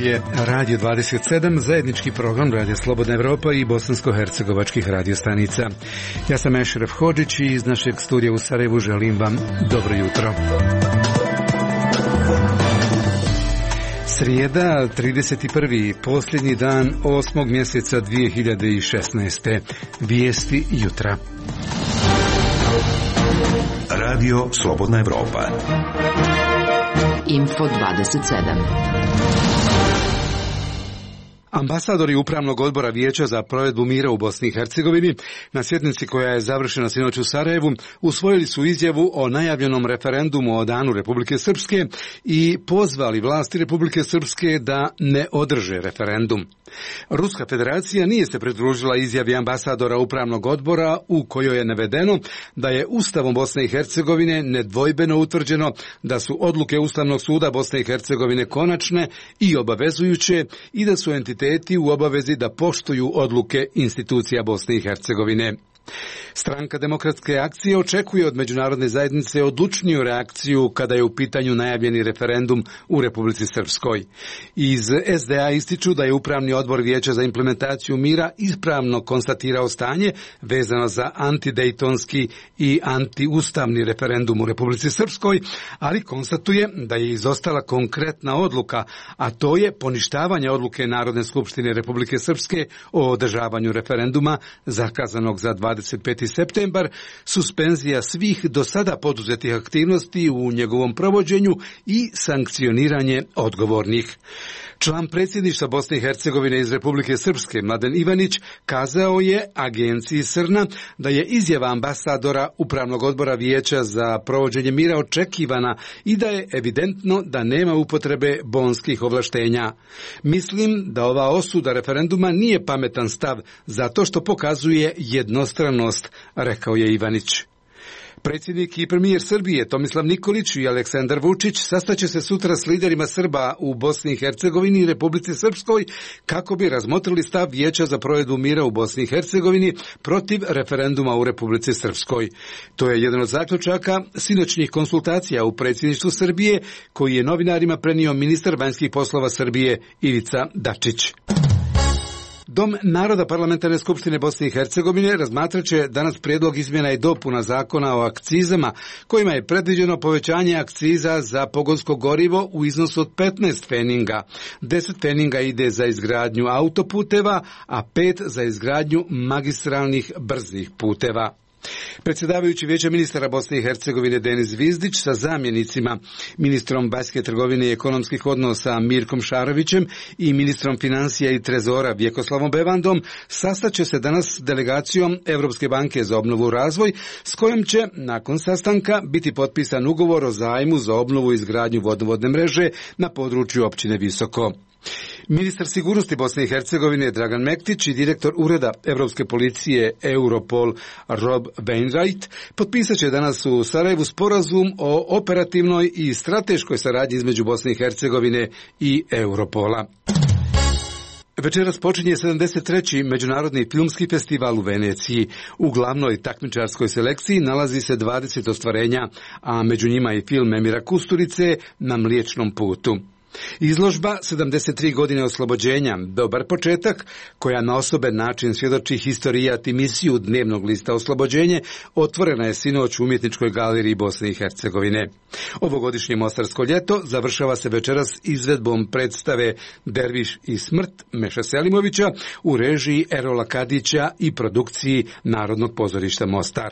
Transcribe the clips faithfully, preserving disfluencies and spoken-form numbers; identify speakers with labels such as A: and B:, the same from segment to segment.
A: je Radio dvadeset sedam, zajednički program Radio Slobodna Evropa i bosansko-hercegovačkih radiostanica. Ja sam Ešref Hodžić i iz našeg studija u Sarajevu želim vam dobro jutro. Srijeda, trideset prvi posljednji dan osmog mjeseca dvije hiljade šesnaeste. Vijesti jutra.
B: Radio Slobodna Evropa.
C: Info dvadeset sedam.
A: Ambasadori Upravnog odbora Vijeća za provedbu mira u Bosni i Hercegovini na sjednici koja je završena sinoć u Sarajevu usvojili su izjavu o najavljenom referendumu o danu Republike Srpske i pozvali vlasti Republike Srpske da ne održe referendum. Ruska federacija nije se pridružila izjavi ambasadora Upravnog odbora u kojoj je navedeno da je Ustavom Bosne i Hercegovine nedvojbeno utvrđeno da su odluke Ustavnog suda Bosne i Hercegovine konačne i obavezujuće i da su entiteti u obavezi da poštuju odluke institucija Bosne i Hercegovine. Stranka Demokratske akcije očekuje od međunarodne zajednice odlučniju reakciju kada je u pitanju najavljeni referendum u Republici Srpskoj. Iz es de a ističu da je Upravni odbor Vijeća za implementaciju mira ispravno konstatirao stanje vezano za antidejtonski i antiustavni referendum u Republici Srpskoj, ali konstatuje da je izostala konkretna odluka, a to je poništavanje odluke Narodne skupštine Republike Srpske o održavanju referenduma zakazanog za dvadeset peti septembar, suspenzija svih do sada poduzetih aktivnosti u njegovom provođenju i sankcioniranje odgovornih. Član predsjedništva Bosne i Hercegovine iz Republike Srpske, Mladen Ivanić, kazao je agenciji Srna da je izjava ambasadora Upravnog odbora Vijeća za provođenje mira očekivana i da je evidentno da nema upotrebe bonskih ovlaštenja. Mislim da ova osuda referenduma nije pametan stav zato što pokazuje jednostranost, rekao je Ivanić. Predsjednik i premijer Srbije Tomislav Nikolić i Aleksandar Vučić sastaće se sutra s liderima Srba u Bosni i Hercegovini i Republici Srpskoj kako bi razmotrili stav Vijeća za provedbu mira u Bosni i Hercegovini protiv referenduma u Republici Srpskoj. To je jedan od zaključaka sinoćnih konsultacija u predsjedništvu Srbije koji je novinarima prenio ministar vanjskih poslova Srbije Ivica Dačić. Dom naroda Parlamentarne skupštine Bosne i Hercegovine razmatrat će danas prijedlog izmjena i dopuna zakona o akcizama, kojima je predviđeno povećanje akciza za pogonsko gorivo u iznosu od petnaest feninga. deset feninga ide za izgradnju autoputeva, a pet za izgradnju magistralnih brzih puteva. Predsjedavajući Vijeća ministara Bosne i Hercegovine Denis Zvizdić sa zamjenicima, ministrom vanjske trgovine i ekonomskih odnosa Mirkom Šarovićem i ministrom financija i trezora Vjekoslavom Bevandom sastaće se danas s delegacijom Europske banke za obnovu i razvoj, s kojom će nakon sastanka biti potpisan ugovor o zajmu za obnovu i izgradnju vodovodne mreže na području općine Visoko. Ministar sigurnosti Bosne i Hercegovine Dragan Mektić i direktor ureda Europske policije Europol Rob Wainwright potpisat će danas u Sarajevu sporazum o operativnoj i strateškoj saradnji između Bosne i Hercegovine i Europola. Večeras počinje sedamdeset treći Međunarodni filmski festival u Veneciji. U glavnoj takmičarskoj selekciji nalazi se dvadeset ostvarenja, a među njima i film Emira Kusturice Na mliječnom putu. Izložba sedamdeset tri godine oslobođenja, dobar početak, koja na osoben način svjedoči historijat i misiju dnevnog lista Oslobođenje, otvorena je sinoć u Umjetničkoj galeriji Bosne i Hercegovine. Ovogodišnje Mostarsko ljeto završava se večeras izvedbom predstave Derviš i smrt Meša Selimovića u režiji Erola Kadića i produkciji Narodnog pozorišta Mostar.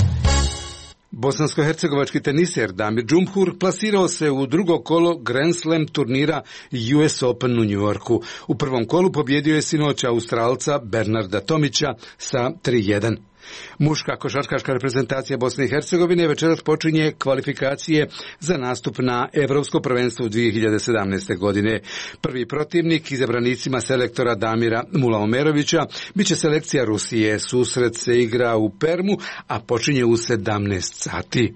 A: Bosansko-hercegovački teniser Damir Džumhur plasirao se u drugo kolo Grand Slam turnira U S Open u New Yorku. U prvom kolu pobjedio je sinoć Australca Bernarda Tomića sa tri jedan. Muška košarkaška reprezentacija Bosne i Hercegovine večeras počinje kvalifikacije za nastup na Evropsko prvenstvo u dvije hiljade sedamnaeste. godine. Prvi protivnik izabranicima selektora Damira Mulaomerovića biće selekcija Rusije. Susret se igra u Permu, a počinje u sedamnaest sati.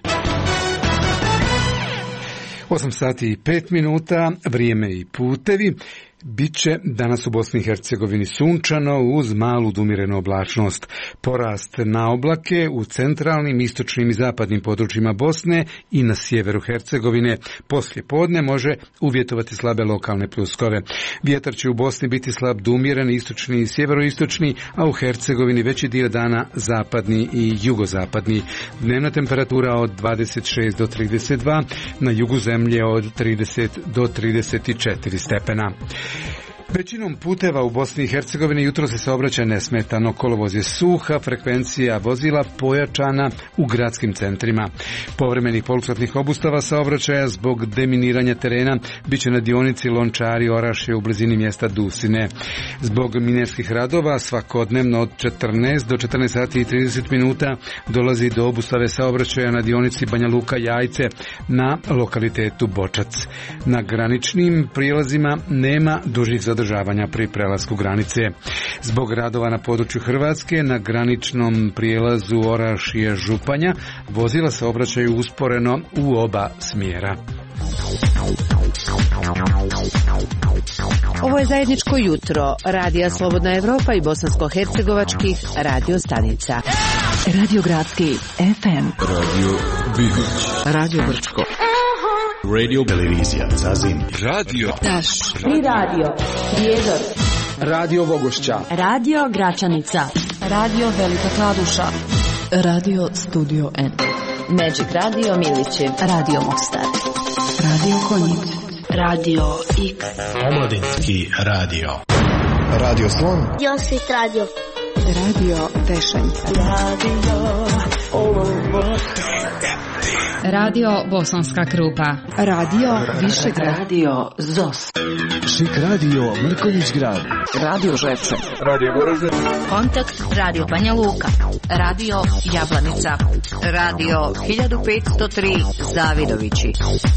A: osam sati i pet minuta, vrijeme i putevi. Biće danas u Bosni i Hercegovini sunčano uz malu umirenu oblačnost. Porast na oblake u centralnim, istočnim i zapadnim područjima Bosne i na sjeveru Hercegovine. Poslije podne može uvjetovati slabe lokalne pljuskove. Vjetar će u Bosni biti slab do umjeren, istočni i sjeveroistočni, a u Hercegovini veći dio dana zapadni i jugozapadni. Dnevna temperatura od dvadeset šest do trideset dva, na jugu zemlje od trideset do trideset četiri stepena. Većinom puteva u Bosni i Hercegovini jutro se saobraćaj nesmetano, kolovoz je suha, frekvencija vozila pojačana u gradskim centrima. Povremenih polusatnih obustava saobraćaja zbog deminiranja terena biće na dionici Lončari-Orašje u blizini mjesta Dusine. Zbog minarskih radova svakodnevno od četrnaest do četrnaest sati i trideset minuta dolazi do obustave saobraćaja na dionici Banja Luka-Jajce na lokalitetu Bočac. Na graničnim prijelazima nema dužih zadržavanja pri prelasku granice. Zbog radova na području Hrvatske na graničnom prijelazu Orašje-Županja vozila se obraćaju usporeno u oba smjera.
C: Ovo je zajedničko jutro Radija Slobodna Evropa i bosansko-hercegovačkih radio stanica. Radio Gradski F M,
D: Radio Bihoć,
C: Radio Brčko,
D: Radio Televizija Zazin, Radio
C: Taš,
E: Tri radio Prijedor,
F: Radio Vogošća,
E: Radio Gračanica, Radio Velika Kladuša,
C: Radio Studio N,
E: Magic Radio Miliće,
C: Radio Mostar, Radio Konjic,
E: Radio X,
D: Omladinski radio,
F: Radio Slon,
G: Josip Radio,
C: Radio Tešanj,
E: Radio
H: Radio Bosanska Krupa,
C: Radio Višegrad,
E: Radio Zos,
F: Šik Radio Mrkonjić Grad,
C: Radio Žepče,
F: Radio Goražde,
H: Kontakt Radio Banja Luka, Radio Jablanica, Radio hiljadu petsto tri Zavidovići.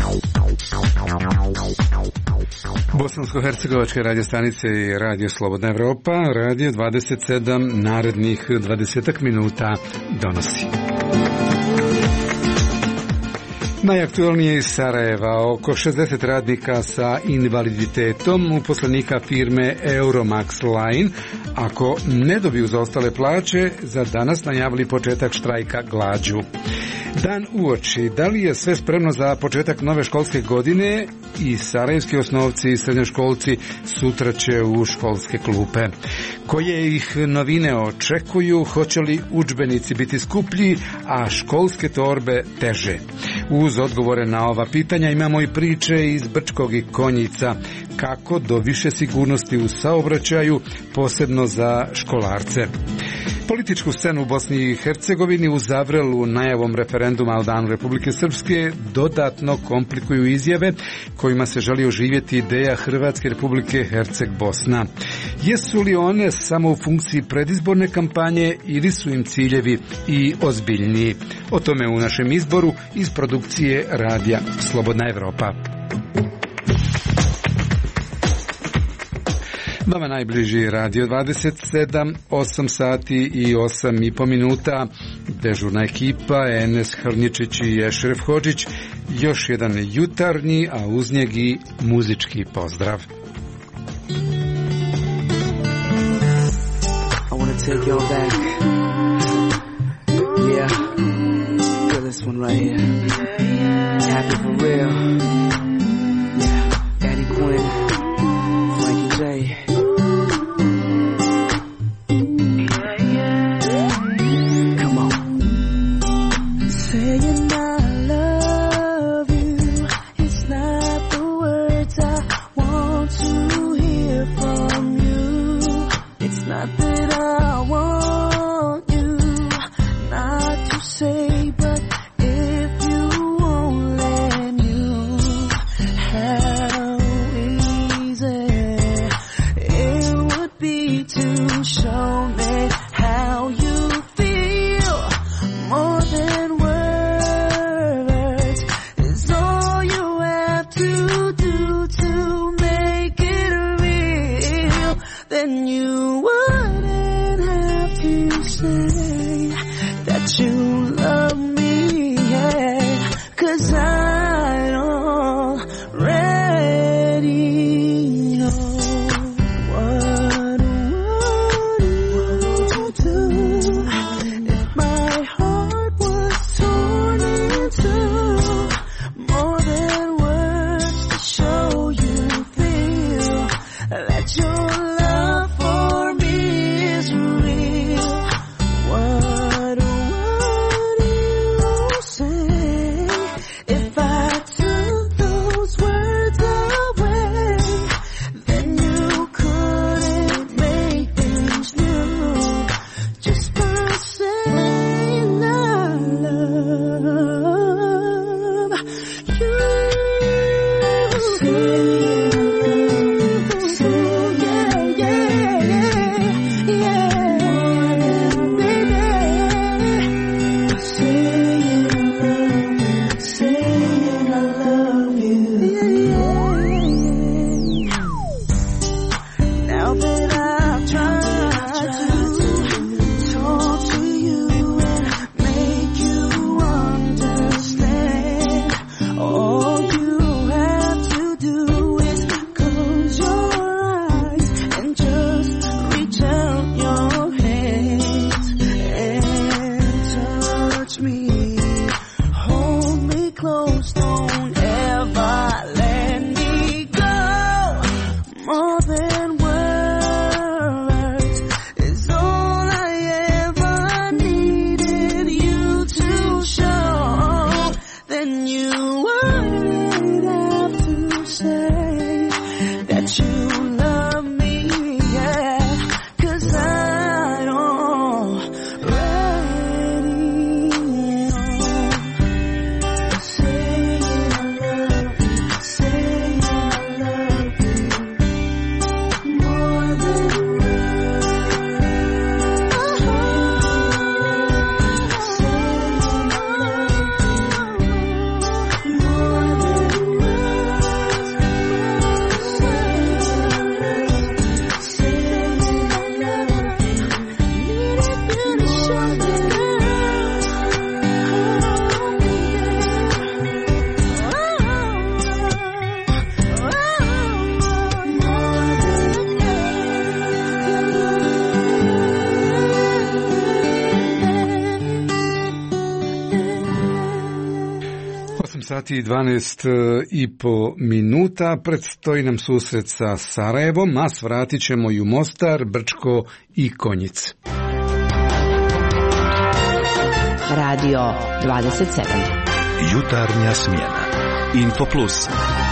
A: Bosansko-hercegovačke radio stanice i Radio Slobodna Evropa, Radio dvadeset sedam narednih dvadeset minuta donosi. Najaktualnije iz Sarajeva, oko šezdeset radnika sa invaliditetom uposlenika firme Euromax Line, ako ne dobiju zaostale plaće, za danas najavili početak štrajka glađu. Dan uoči, da li je sve spremno za početak nove školske godine? I sarajevski osnovci i srednjoškolci sutra će u školske klupe. Koje ih novine očekuju? Hoće li udžbenici biti skuplji, a školske torbe teže? Uz odgovore na ova pitanja imamo i priče iz Brčkog i Konjica, kako do više sigurnosti u saobraćaju, posebno za školarce. Političku scenu u Bosni i Hercegovini u Zavrelu najavom referenduma o danu Republike Srpske dodatno komplikuju izjave kojima se želi oživjeti ideja Hrvatske Republike Herceg-Bosna. Jesu li one samo u funkciji predizborne kampanje ili su im ciljevi i ozbiljniji? O tome u našem izboru iz produkcije Radija Slobodna Evropa. Vama najbliži Radio dvadeset sedam, osam sati i osam i po minuta. Dežurna ekipa Enes Hrnjičić i Ešref Hodžić. Još jedan jutarnji, a uz njeg i muzički pozdrav.
I: I want to take y'all back. Yeah, feel this one right here. Happy for real. Yeah, Daddy Quinn, Frankie J. Come on. Saying I love you, it's not the words I want to hear from you. It's not that I want you not to say, but if you only knew how easy it would be to show me how you feel. More than words is all you have to do to make it real. Then you wouldn't have to say that you love me, yeah, 'cause I already know.
A: sati i dvanaest i po minuta, predstoji nam susret sa Sarajevom, a svratit ćemo i u Mostar, Brčko i Konjic.
C: Radio dvadeset sedam.
B: Jutarnja smjena. Info Plus.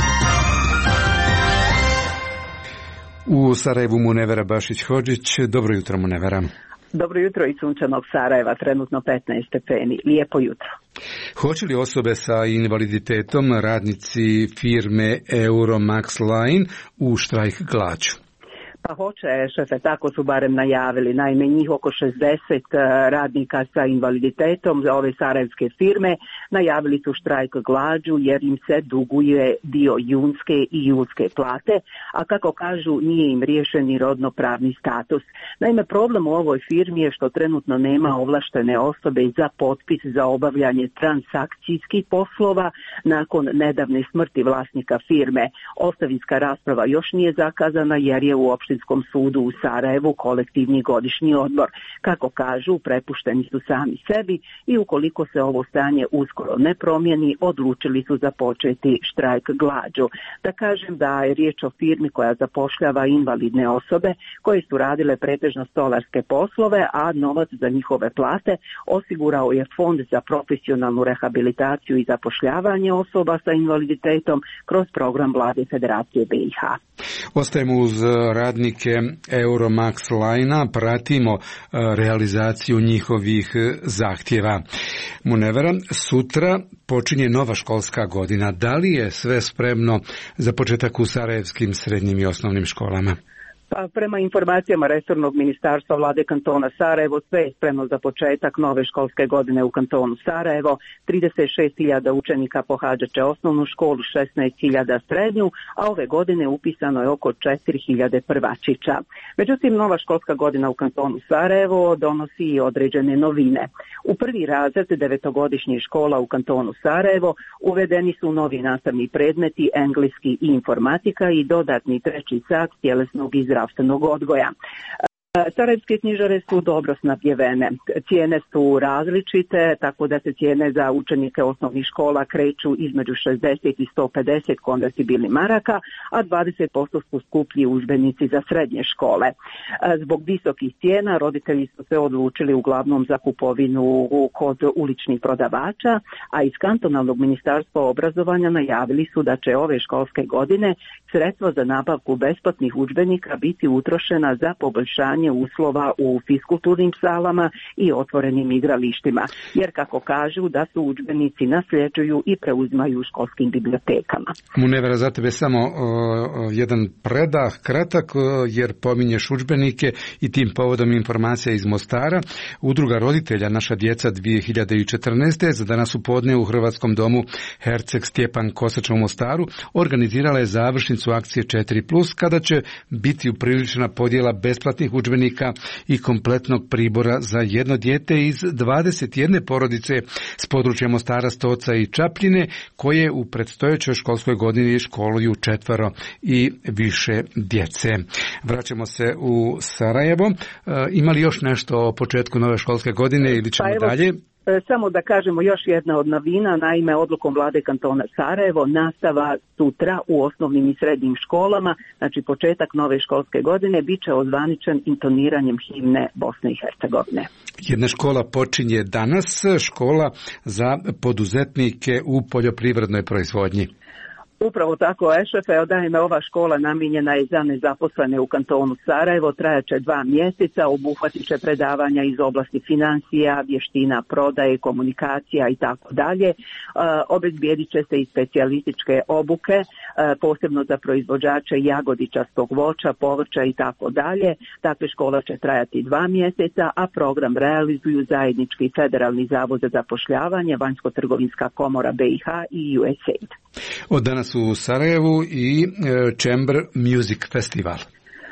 A: U Sarajevu Munevera Bašić-Hodžić. Dobro jutro, Munevera.
G: Dobro jutro iz sunčanog Sarajeva, trenutno petnaest stepeni. Lijepo jutro.
A: Hoće li osobe sa invaliditetom, radnici firme Euromax Line, u štrajk glađu?
G: Pa hoće, šefe, tako su barem najavili. Naime, njih oko šezdeset radnika sa invaliditetom za ove sarajevske firme najavili su štrajk glađu jer im se duguje dio junske i julske plate, a kako kažu nije im riješen ni rodno-pravni status. Naime, problem u ovoj firmi je što trenutno nema ovlaštene osobe za potpis za obavljanje transakcijskih poslova nakon nedavne smrti vlasnika firme. Ostavinska rasprava još nije zakazana jer je u opštinskom sudu u Sarajevu kolektivni godišnji odbor. Kako kažu, prepušteni su sami sebi i ukoliko se ovo stanje uskoro ne promijeni, odlučili su započeti štrajk glađu. Da kažem da je riječ o firmi koja zapošljava invalidne osobe koje su radile pretežno stolarske poslove, a novac za njihove plate osigurao je Fond za profesionalnu rehabilitaciju i zapošljavanje osoba sa invaliditetom kroz program Vlade Federacije B i H.
A: Ostajemo uz radnike Euromax Line-a, pratimo realizaciju njihovih zahtjeva. Munevera, sutra počinje nova školska godina. Da li je sve spremno za početak u sarajevskim srednjim i osnovnim školama?
G: Pa, prema informacijama resornog ministarstva vlade kantona Sarajevo, sve je spremno za početak nove školske godine u kantonu Sarajevo. trideset šest hiljada učenika pohađat će osnovnu školu, šesnaest hiljada srednju, a ove godine upisano je oko četiri hiljade prvačića. Međutim, nova školska godina u kantonu Sarajevo donosi i određene novine. U prvi razred devetogodišnjih škola u kantonu Sarajevo uvedeni su novi nastavni predmeti, engleski i informatika i dodatni treći sat tjelesnog izrasta zdravstvenog odgoja. Sarajevske knjižare su dobro snabdjevene. Cijene su različite, tako da se cijene za učenike osnovnih škola kreću između šezdeset i sto pedeset konvertibilnih maraka, a dvadeset posto su skuplji udžbenici za srednje škole. Zbog visokih cijena roditelji su se odlučili uglavnom za kupovinu kod uličnih prodavača, a iz kantonalnog ministarstva obrazovanja najavili su da će ove školske godine sredstva za nabavku besplatnih udžbenika biti utrošena za poboljšanje uslova u fiskulturnim salama i otvorenim igralištima, jer kako kažu da su udžbenici nasljeđuju i preuzimaju u školskim bibliotekama.
A: Munevera, za tebe samo o, o, jedan predah, kratak, o, jer pominješ udžbenike i tim povodom informacija iz Mostara. Udruga roditelja Naša djeca dvije hiljade četrnaeste. za danas u podne u Hrvatskom domu Herceg Stjepan Kosač u Mostaru organizirala je završnicu akcije četiri plus, kada će biti upriličena podjela besplatnih udžbenika i kompletnog pribora za jedno dijete iz dvadeset jedne porodice s područja Mostara, Stoca i Čapljine, koje u predstojećoj školskoj godini školuju četvero i više djece. Vraćamo se u Sarajevo. E, ima li još nešto o početku nove školske godine ili ćemo pa dalje?
G: Samo da kažemo još jedna od novina, naime odlukom vlade kantona Sarajevo nastava sutra u osnovnim i srednjim školama, znači početak nove školske godine, bit će ozvaničen intoniranjem himne Bosne i Hercegovine.
A: Jedna škola počinje danas, škola za poduzetnike u poljoprivrednoj proizvodnji.
G: Upravo tako, Ešefe, naime ova škola namijenjena je za nezaposlene u kantonu Sarajevo, trajaće dva mjeseca, obuhvatit će predavanja iz oblasti financija, vještina, prodaje, komunikacija i tako dalje. Obezbijedit će se i specijalističke obuke, posebno za proizvođače jagodičastog voća, povrća i tako dalje. Dakle, škola će trajati dva mjeseca, a program realizuju zajednički Federalni zavod za zapošljavanje, Vanjsko-trgovinska komora B i H i U S A I D.
A: Od danas u Sarajevu i Chamber Music Festival.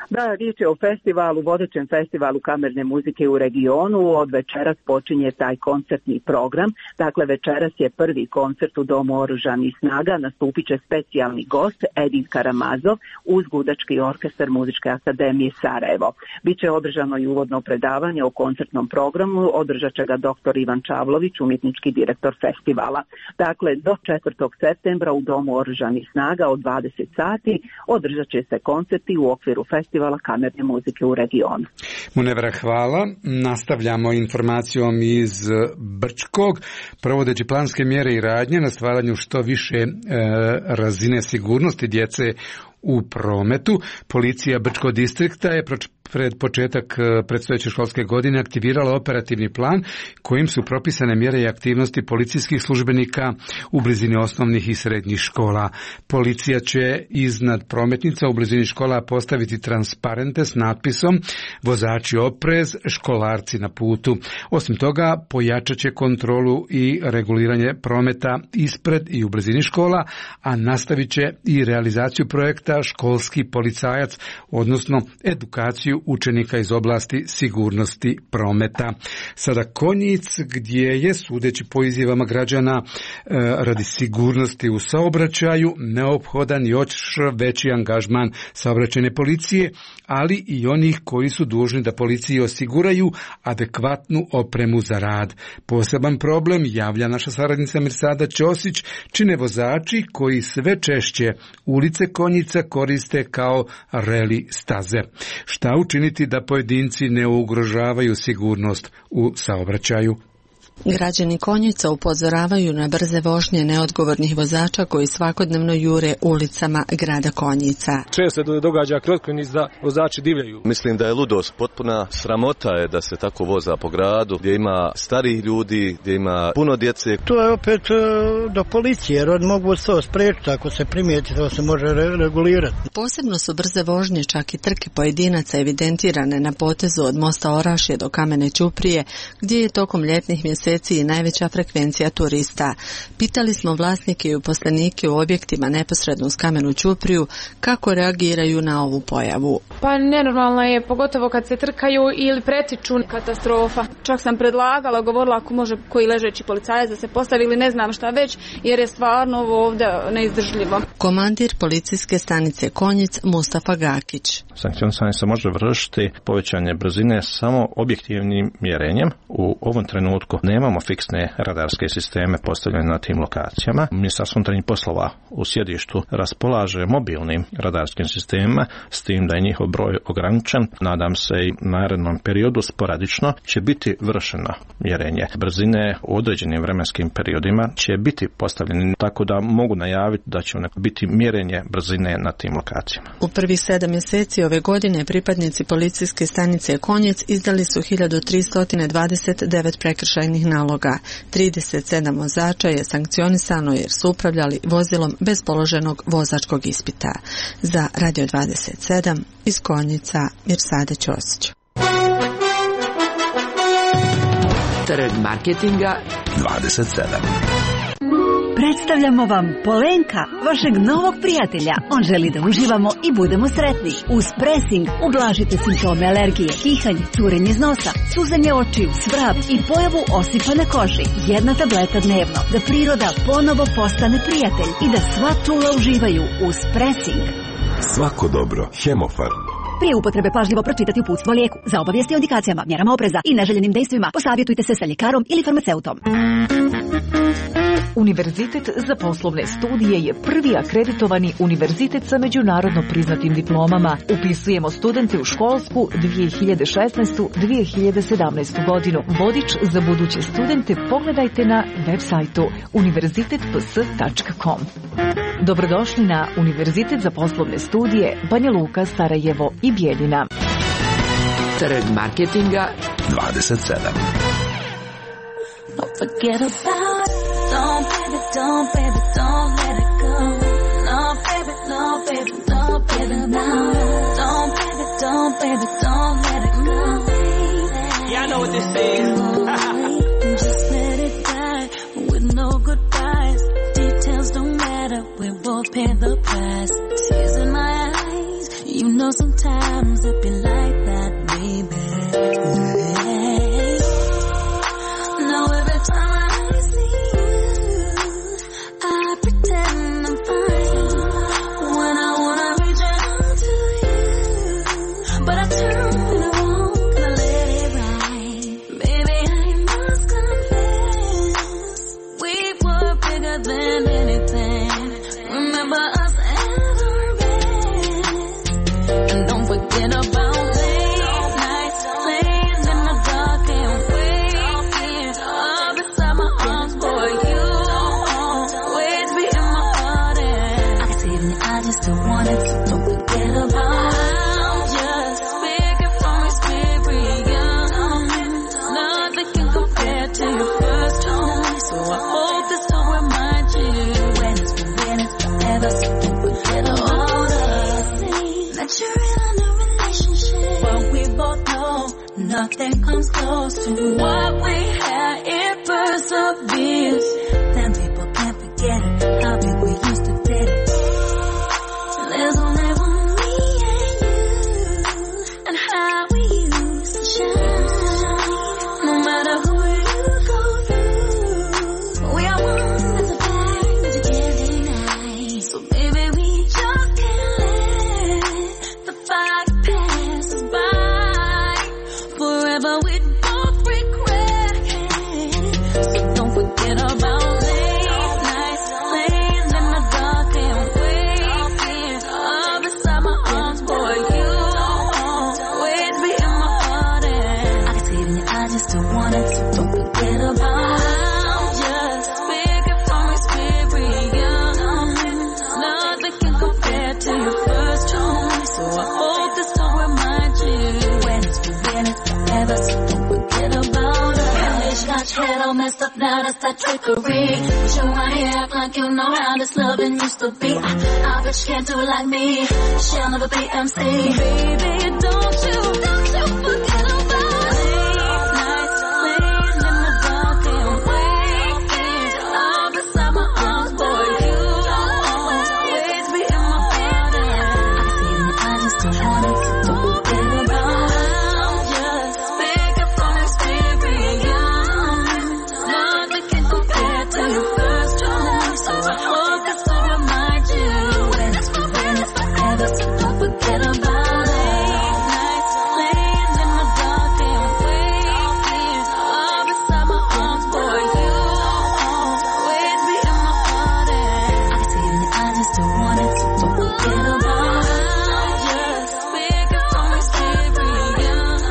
G: Da, riječ je o festivalu, vodećem festivalu kamerne muzike u regionu. Od večeras počinje taj koncertni program. Dakle, večeras je prvi koncert u Domu oružanih snaga. Nastupit će specijalni gost Edin Karamazov uz gudački orkestar Muzičke akademije Sarajevo. Biće održano i uvodno predavanje o koncertnom programu. Održat će ga doktor Ivan Čavlović, umjetnički direktor festivala. Dakle, do četvrtog septembra u Domu oružanih snaga od dvadeset sati održat će se koncerti u okviru festivala kamerne muzike u regionu.
A: Munevra, hvala. Nastavljamo informacijom iz Brčkog. Provodeći planske mjere i radnje na stvaranju što više e, razine sigurnosti djece u prometu, policija Brčkog distrikta je pred početak predstojeće školske godine aktivirala operativni plan kojim su propisane mjere i aktivnosti policijskih službenika u blizini osnovnih i srednjih škola. Policija će iznad prometnica u blizini škola postaviti transparente s natpisom vozači oprez, školarci na putu. Osim toga, pojačat će kontrolu i reguliranje prometa ispred i u blizini škola, a nastavit će i realizaciju projekta školski policajac, odnosno edukaciju učenika iz oblasti sigurnosti prometa. Sada Konjic, gdje je, sudeći po izjavama građana, radi sigurnosti u saobraćaju neophodan još veći angažman saobraćajne policije, ali i onih koji su dužni da policiji osiguraju adekvatnu opremu za rad. Poseban problem javlja naša saradnica Mirsada Ćosić, čine vozači koji sve češće ulice Konjica koriste kao reli staze. Šta učiniti da pojedinci ne ugrožavaju sigurnost u saobraćaju?
J: Građani Konjica upozoravaju na brze vožnje neodgovornih vozača koji svakodnevno jure ulicama grada Konjica.
K: Često se događa kroz Konjic da vozači divljaju.
L: Mislim da je ludost potpuna, sramota je da se tako voza po gradu, gdje ima starih ljudi, gdje ima puno djece.
M: To je opet do policije, jer oni mogu to spriječiti, ako se primijeti, to se može re- regulirati.
J: Posebno su brze vožnje, čak i trke pojedinaca evidentirane na potezu od mosta Orašje do Kamene Ćuprije, gdje je tokom ljetnih mjeseci i najveća frekvencija turista. Pitali smo vlasnike i uposlenike u objektima neposredno uz Kamenu Ćupriju kako reagiraju na ovu pojavu.
N: Pa nenormalno je, pogotovo kad se trkaju ili pretiču, katastrofa. Čak sam predlagala, govorila ako može koji ležeći policajac da se postavi ili ne znam šta već, jer je stvarno ovo ovdje neizdržljivo.
J: Komandir policijske stanice Konjic Mustafa Gakić.
O: Sankcionisanje se može vršiti povećanje brzine samo objektivnim mjerenjem. U ovom trenutku nemamo fiksne radarske sisteme postavljene na tim lokacijama. Ministarstvo unutarnjih poslova u sjedištu raspolaže mobilnim radarskim sistemima, s tim da je njihov broj ograničen. Nadam se i narednom periodu sporadično će biti vršeno mjerenje brzine u određenim vremenskim periodima će biti postavljeni, tako da mogu najaviti da će biti mjerenje brzine na tim lokacijama.
J: U prvih sedam mjeseci ove godine pripadnici policijske stanice Konjic izdali su hiljadu tristo dvadeset devet prekršajnih naloga. trideset sedam vozača je sankcionisano jer su upravljali vozilom bez položenog vozačkog ispita. Za Radio dvadeset sedam iz Konjica Mirsada Ćosić.
C: Trg marketinga
B: dvadeset sedam.
P: Predstavljamo vam Polenka, vašeg novog prijatelja. On želi da uživamo i budemo sretni. Uz Pressing ublažite simptome alergije, kihanje, curenje iz nosa, suzanje očiju, svrab i pojavu osipa na koži. Jedna tableta dnevno, da priroda ponovo postane prijatelj i da sva čula uživaju. Uz Pressing.
B: Svako dobro. Hemofarm.
P: Prije upotrebe pažljivo pročitati uputstvo o lijeku. Za obavijesti o indikacijama, mjerama opreza i neželjenim dejstvima posavjetujte se sa ljekarom ili farmaceutom.
Q: Univerzitet za poslovne studije je prvi akreditovani univerzitet sa međunarodno priznatim diplomama. Upisujemo studente u školsku dvije hiljade šesnaestu dvije hiljade sedamnaestu godinu. Vodič za buduće studente pogledajte na web sajtu univerzitet p s tačka com. Dobrodošli na Univerzitet za poslovne studije Banja Luka, Sarajevo i Bijeljina.
C: Trg marketinga
B: dvadeset sedam.
I: Don't forget about it. Don't, baby, don't, baby, don't let it go. No, baby, no, baby, no, baby, now. Don't, baby, don't, baby, don't let it go.
K: Yeah, I know what this is.
I: Just let it die with no goodbyes. Details don't matter, we both pay the price. Tears in my eyes, you know sometimes Sometimes it be like that, baby. Now every time I see you, I pretend I'm fine. When I wanna reach out to you, but I turn when I won't gonna let it ride. Baby, I must confess, we were bigger than anything. Remember us at our best, and don't forget about late nights, laying in the dark and waking up inside my arms, boy. You always be in my heart, and I can see it in your eyes, just don't want it, so don't forget about it. I'm just speaking from experience. Nothing can compare to your first time, so I hope this will remind you when it's been when it's forever, so don't forget about us. That you're in a relationship, but we both know nothing comes close to what we had. It perseveres. Then people can't forget it, how big we used to did it. There's only one me and you, and how we used to shine. No matter who you go through, we are one as a pack that you can't deny. So baby, we just can't let the fire pass us by. Forever we both regret it. So don't forget about late nights, laying in the dark and waking up inside my arms, boy. You always be in my heart, and I can see it in your eyes, just don't want it, so don't forget about it. I'm just speaking from experience. Nothing can compare to your first time, so I hope this will remind you when it's been when it's forever, so don't forget about it. Wish got your head all messed up now, that's that trickery. Wish you right here, act like you know how this loving used to be. I, I bet you can't do it like me, she'll never be M C. Baby, don't you, don't you forget about it. Late nights, laying in the dark and waking up inside my arms, boy. You always be in my heart, and I can see it in your eyes, just don't want it, so don't forget about it. I'm just speaking from experience. Nothing can compare to your first time, so I hope this will remind you when it's been when it's forever, so don't forget about it. Late nights, laying in the dark and waking up inside my arms, boy. You always be in my heart, and I can see it in your eyes, just don't want it, so don't forget about it. I'm just speaking from experience.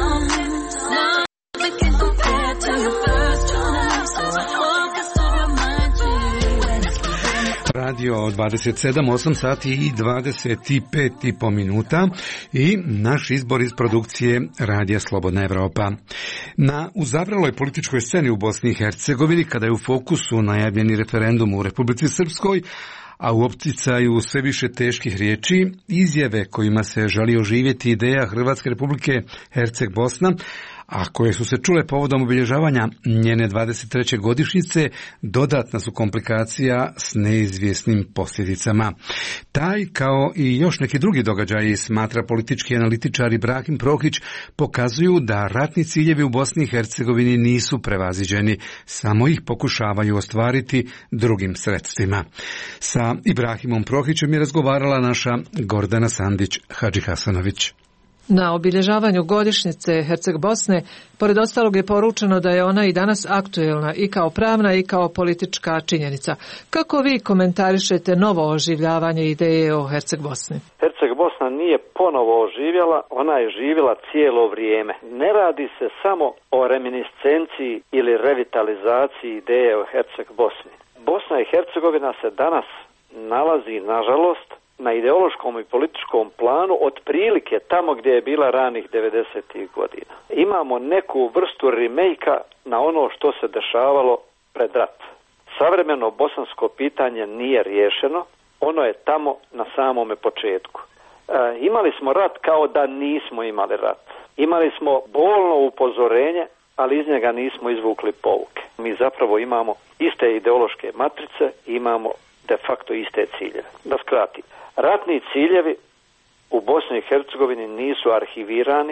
I: Nothing can compare to your first time, so I hope this will remind you when it's been when it's
A: Radio dvadeset sedam, osam sati i dvadeset pet i po minuta i naš izbor iz produkcije Radija Slobodna Evropa. Na uzavreloj političkoj sceni u Bosni i Hercegovini, kada je u fokusu najavljeni referendum u Republici Srpskoj, a u opticaju sve više teških riječi, izjave kojima se želi oživjeti ideja Hrvatske Republike Herceg Bosna, a koje su se čule povodom obilježavanja njene dvadeset treće godišnjice, dodatna su komplikacija s neizvjesnim posljedicama. Taj, kao i još neki drugi događaji, smatra politički analitičar Ibrahim Prohić, pokazuju da ratni ciljevi u Bosni i Hercegovini nisu prevaziđeni, samo ih pokušavaju ostvariti drugim sredstvima. Sa Ibrahimom Prohićem je razgovarala naša Gordana Sandić-Hadžihasanović.
R: Na obilježavanju godišnjice Herceg Bosne, pored ostalog je poručeno da je ona i danas aktuelna i kao pravna i kao politička činjenica. Kako vi komentarišete novo oživljavanje ideje o Herceg Bosni?
S: Herceg Bosna nije ponovo oživjela, ona je živjela cijelo vrijeme. Ne radi se samo o reminiscenciji ili revitalizaciji ideje o Herceg Bosni. Bosna i Hercegovina se danas nalazi, nažalost, na ideološkom i političkom planu otprilike tamo gdje je bila ranih devedesetih godina. Imamo neku vrstu remake-a na ono što se dešavalo pred rat. Savremeno bosansko pitanje nije riješeno, ono je tamo na samome početku. E, imali smo rat kao da nismo imali rat. Imali smo bolno upozorenje, ali iz njega nismo izvukli pouke. Mi zapravo imamo iste ideološke matrice, imamo de facto iste ciljeve. Da skratim. Ratni ciljevi u Bosni i Hercegovini nisu arhivirani,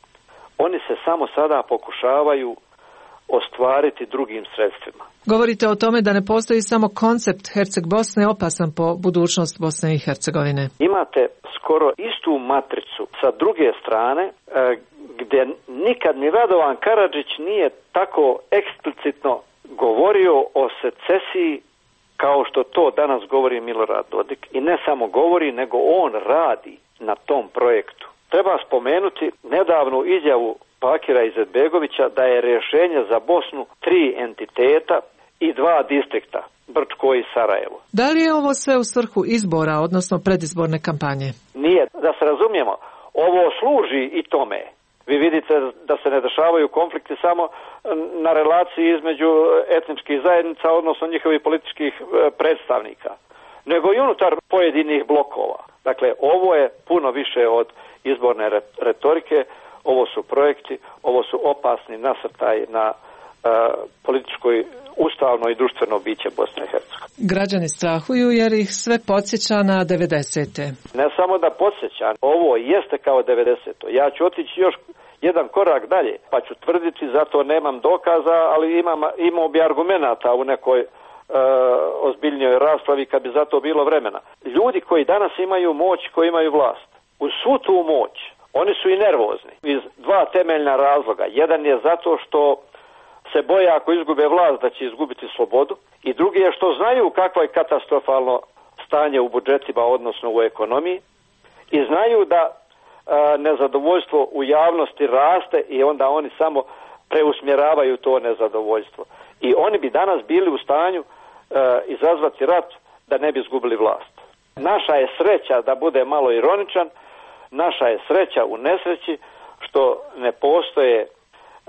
S: oni se samo sada pokušavaju ostvariti drugim sredstvima.
R: Govorite o tome da ne postoji samo koncept Herceg Bosne opasan po budućnost Bosne i Hercegovine.
S: Imate skoro istu matricu sa druge strane e, gdje nikad ni Radovan Karadžić nije tako eksplicitno govorio o secesiji kao što to danas govori Milorad Dodik. I ne samo govori, nego on radi na tom projektu. Treba spomenuti nedavnu izjavu Bakira Izetbegovića da je rješenje za Bosnu tri entiteta i dva distrikta, Brčko i Sarajevo.
R: Da li je ovo sve u svrhu izbora, odnosno predizborne kampanje?
S: Nije. Da se razumijemo, ovo služi i tome. Vi vidite da se ne dešavaju konflikti samo na relaciji između etničkih zajednica, odnosno njihovih političkih predstavnika, nego i unutar pojedinih blokova. Dakle, ovo je puno više od izborne retorike, ovo su projekti, ovo su opasni nasrtaj na uh, političkoj, ustavno i društveno biće Bosne i Hercegovine.
R: Građani strahuju jer ih sve podsjeća na devedesete.
S: Ne samo da podsjeća, ovo jeste kao devedeseto. Ja ću otići još jedan korak dalje, pa ću tvrditi, zato nemam dokaza, ali imam, imao bi argumenata u nekoj uh, ozbiljnijoj raspravi kad bi za to bilo vremena. Ljudi koji danas imaju moć, koji imaju vlast, uz svu tu moć, oni su i nervozni iz dva temeljna razloga. Jedan je zato što se boje ako izgube vlast da će izgubiti slobodu i drugi je što znaju kakvo je katastrofalno stanje u budžetima, odnosno u ekonomiji i znaju da e, nezadovoljstvo u javnosti raste i onda oni samo preusmjeravaju to nezadovoljstvo. I oni bi danas bili u stanju e, izazvati rat da ne bi izgubili vlast. Naša je sreća, da bude malo ironičan, naša je sreća u nesreći što ne postoje e,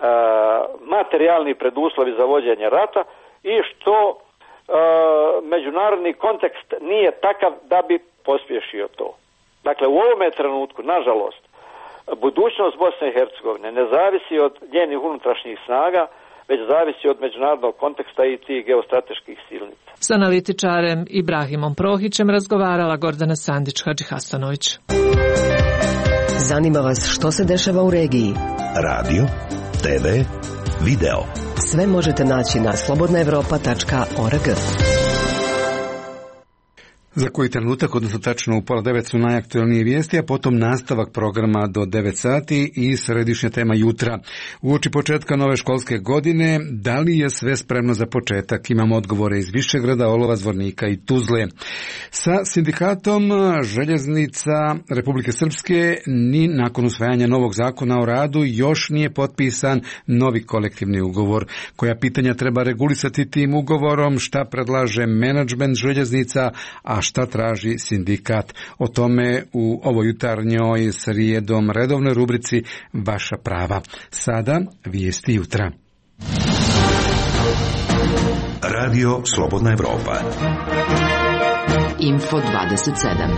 S: materijalni preduslovi za vođenje rata i što e, međunarodni kontekst nije takav da bi pospješio to. Dakle, u ovome trenutku, nažalost, budućnost Bosne i Hercegovine ne zavisi od njenih unutrašnjih snaga, već zavisi od međunarodnog konteksta i tih geostrateških silnica.
R: S analitičarem Ibrahimom Prohićem razgovarala Gordana Sandić-Hadžihasanović.
C: Zanima vas što se dešava u regiji?
B: Radio, te ve, video.
C: Sve možete naći na slobodna evropa tačka org.
A: Za koji trenutak, odnosno tačno u pola devet su najaktualnije vijesti, a potom nastavak programa do devet sati i središnja tema jutra. Uoči početka nove školske godine, da li je sve spremno za početak? Imamo odgovore iz Višegrada, Olova, Zvornika i Tuzle. Sa sindikatom željeznica Republike Srpske ni nakon usvajanja novog zakona o radu još nije potpisan novi kolektivni ugovor. Koja pitanja treba regulisati tim ugovorom, šta predlaže menadžment željeznica, a šta traži sindikat? O tome u ovoj jutarnjoj srijedom redovnoj rubrici Vaša prava. Sada vijesti jutra.
B: Radio Slobodna Evropa.
C: Info dvadeset sedam.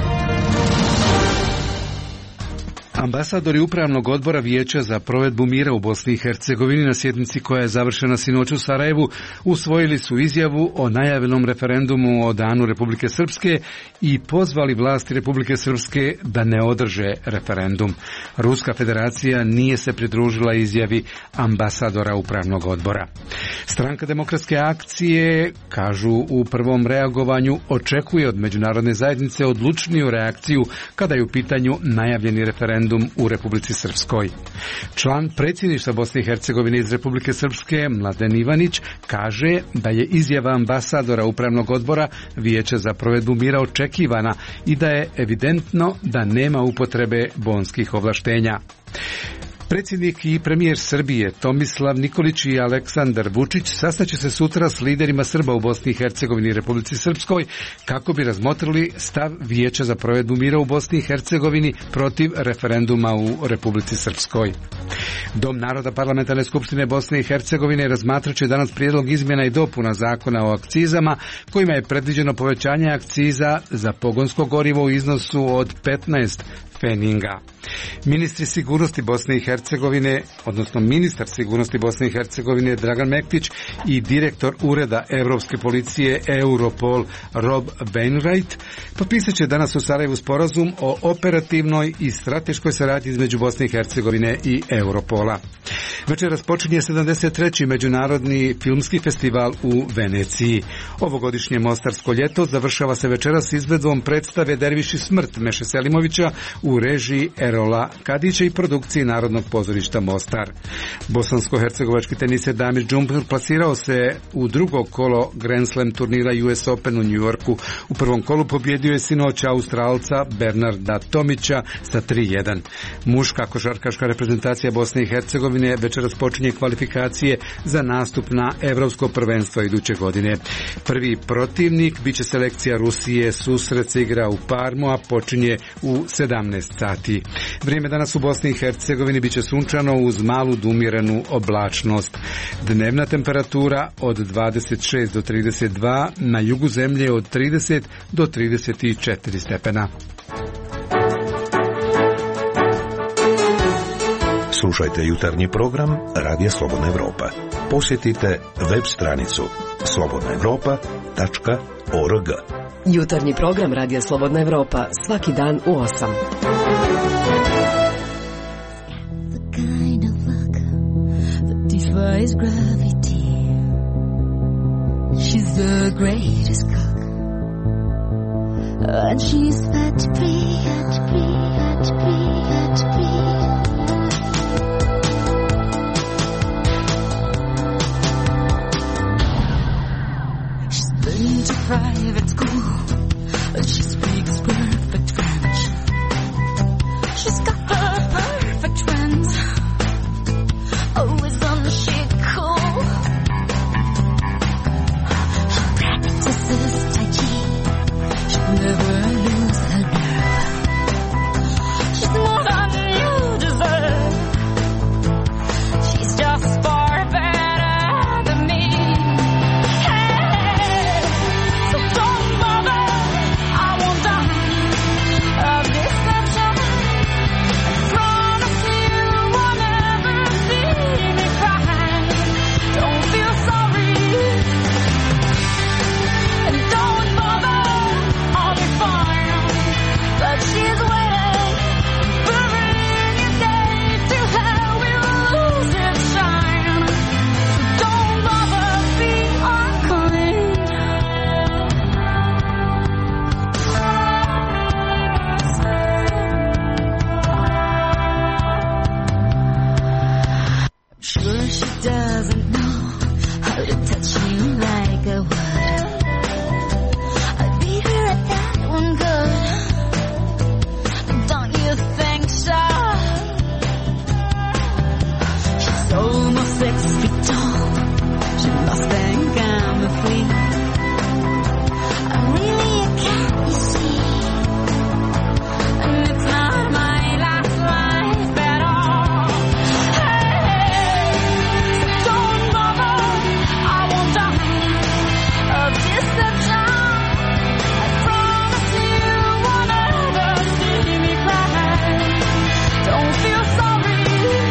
A: Ambasadori Upravnog odbora Vijeća za provedbu mira u Bosni i Hercegovini na sjednici koja je završena sinoć u Sarajevu usvojili su izjavu o najavljenom referendumu o danu Republike Srpske i pozvali vlasti Republike Srpske da ne održe referendum. Ruska federacija nije se pridružila izjavi ambasadora Upravnog odbora. Stranka demokratske akcije, kažu u prvom reagovanju, očekuje od međunarodne zajednice odlučniju reakciju kada je u pitanju najavljeni referendum u Republici Srpskoj. Član predsjedništva Bosne i Hercegovine iz Republike Srpske, Mladen Ivanić, kaže da je izjava ambasadora Upravnog odbora Vijeća za provedbu mira očekivana i da je evidentno da nema upotrebe bonskih ovlaštenja. Predsjednik i premijer Srbije Tomislav Nikolić i Aleksandar Vučić sastaće se sutra s liderima Srba u Bosni i Hercegovini i Republici Srpskoj kako bi razmotrili stav Vijeća za provedbu mira u Bosni i Hercegovini protiv referenduma u Republici Srpskoj. Dom naroda Parlamentarne skupštine Bosne i Hercegovine razmatrat će danas prijedlog izmjena i dopuna zakona o akcizama kojima je predviđeno povećanje akciza za pogonsko gorivo u iznosu od petnaest Feninga. Ministri sigurnosti Bosne i Hercegovine, odnosno ministar sigurnosti Bosne i Hercegovine Dragan Mektić i direktor Ureda Europske policije Europol Rob Wainwright potpisat će danas u Sarajevu sporazum o operativnoj i strateškoj saradnji između Bosne i Hercegovine i Europola. Večeras počinje sedamdeset treći Međunarodni filmski festival u Veneciji. Ovogodišnje Mostarsko ljeto završava se večeras izvedbom predstave Derviši smrt Meše Selimovića u režiji Erola Kadića i produkciji Narodnog pozorišta Mostar. Bosansko-hercegovački teniser Damir Džumpur plasirao se u drugo kolo Grand Slam turnira U S Open u New Yorku. U prvom kolu pobjedio je sinoć Australca Bernarda Tomića sa tri jedan. Muška košarkaška reprezentacija Bosne i Hercegovine večeras počinje kvalifikacije za nastup na Evropsko prvenstvo iduće godine. Prvi protivnik biće selekcija Rusije, susret se igra u Parmu, a počinje u sedamnaest sati. Vrijeme danas u Bosni i Hercegovini biće sunčano uz malu do umjerenu oblačnost. Dnevna temperatura od dvadeset šest do trideset dva, na jugu zemlje od trideset do trideset četiri stepena.
B: Slušajte jutarnji program Radija Slobodna Evropa. Posjetite web stranicu slobodna evropa tačka org.
T: Jutarnji program Radija Slobodna Evropa svaki dan u osam.
I: Defies gravity. She's the greatest cook, and she's fat to be, fat to be, fat to be, fat to be. She's been to private school, and she speaks perfect French. She's got the perfect friends, always on the shit cool. She practices Tai Chi, she'll never lose her nerve. She's more than you deserve. She's just far better than me. Hey, so don't bother, I won't die of deception. I promise you I'll never see me cry. Don't feel sorry, and don't bother, I'll be fine. But she's waiting, burning your day to hell, we will lose its shine. So don't bother, be unkind. Sure she doesn't know how to touch you like I would. I beat her at that one good. Don't you think so? She's almost six feet tall. She must think I'm a freak. I'm really a cat, you see. And it's not my last life at all. Hey, so don't bother, I won't die of deception. I promise you I'll never see me cry. Don't feel sorry,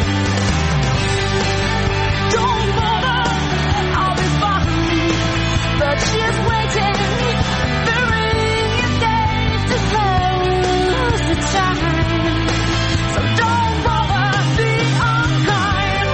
I: don't bother, I'll be fine. But she's waiting, burying your days to close its shine. So don't bother, be unkind.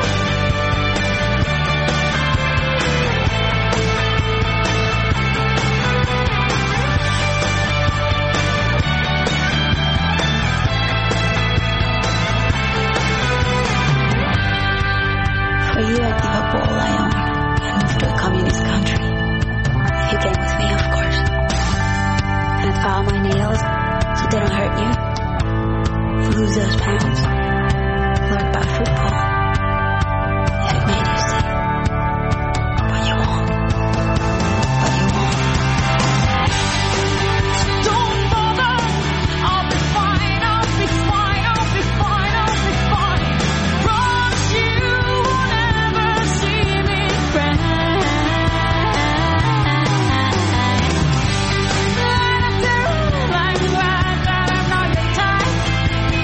U: For you, I'd give up all I own and move to a communist country. If you came with me, of course. And I'd file my nails so they don't hurt you. Lose those pounds. Learn about football. If it made you sick. But you won't. But you won't.
I: Don't bother, I'll be fine, I'll be fine, I'll be fine, I'll be fine. Promise you will never see me cry. Like that, that I know you're tired.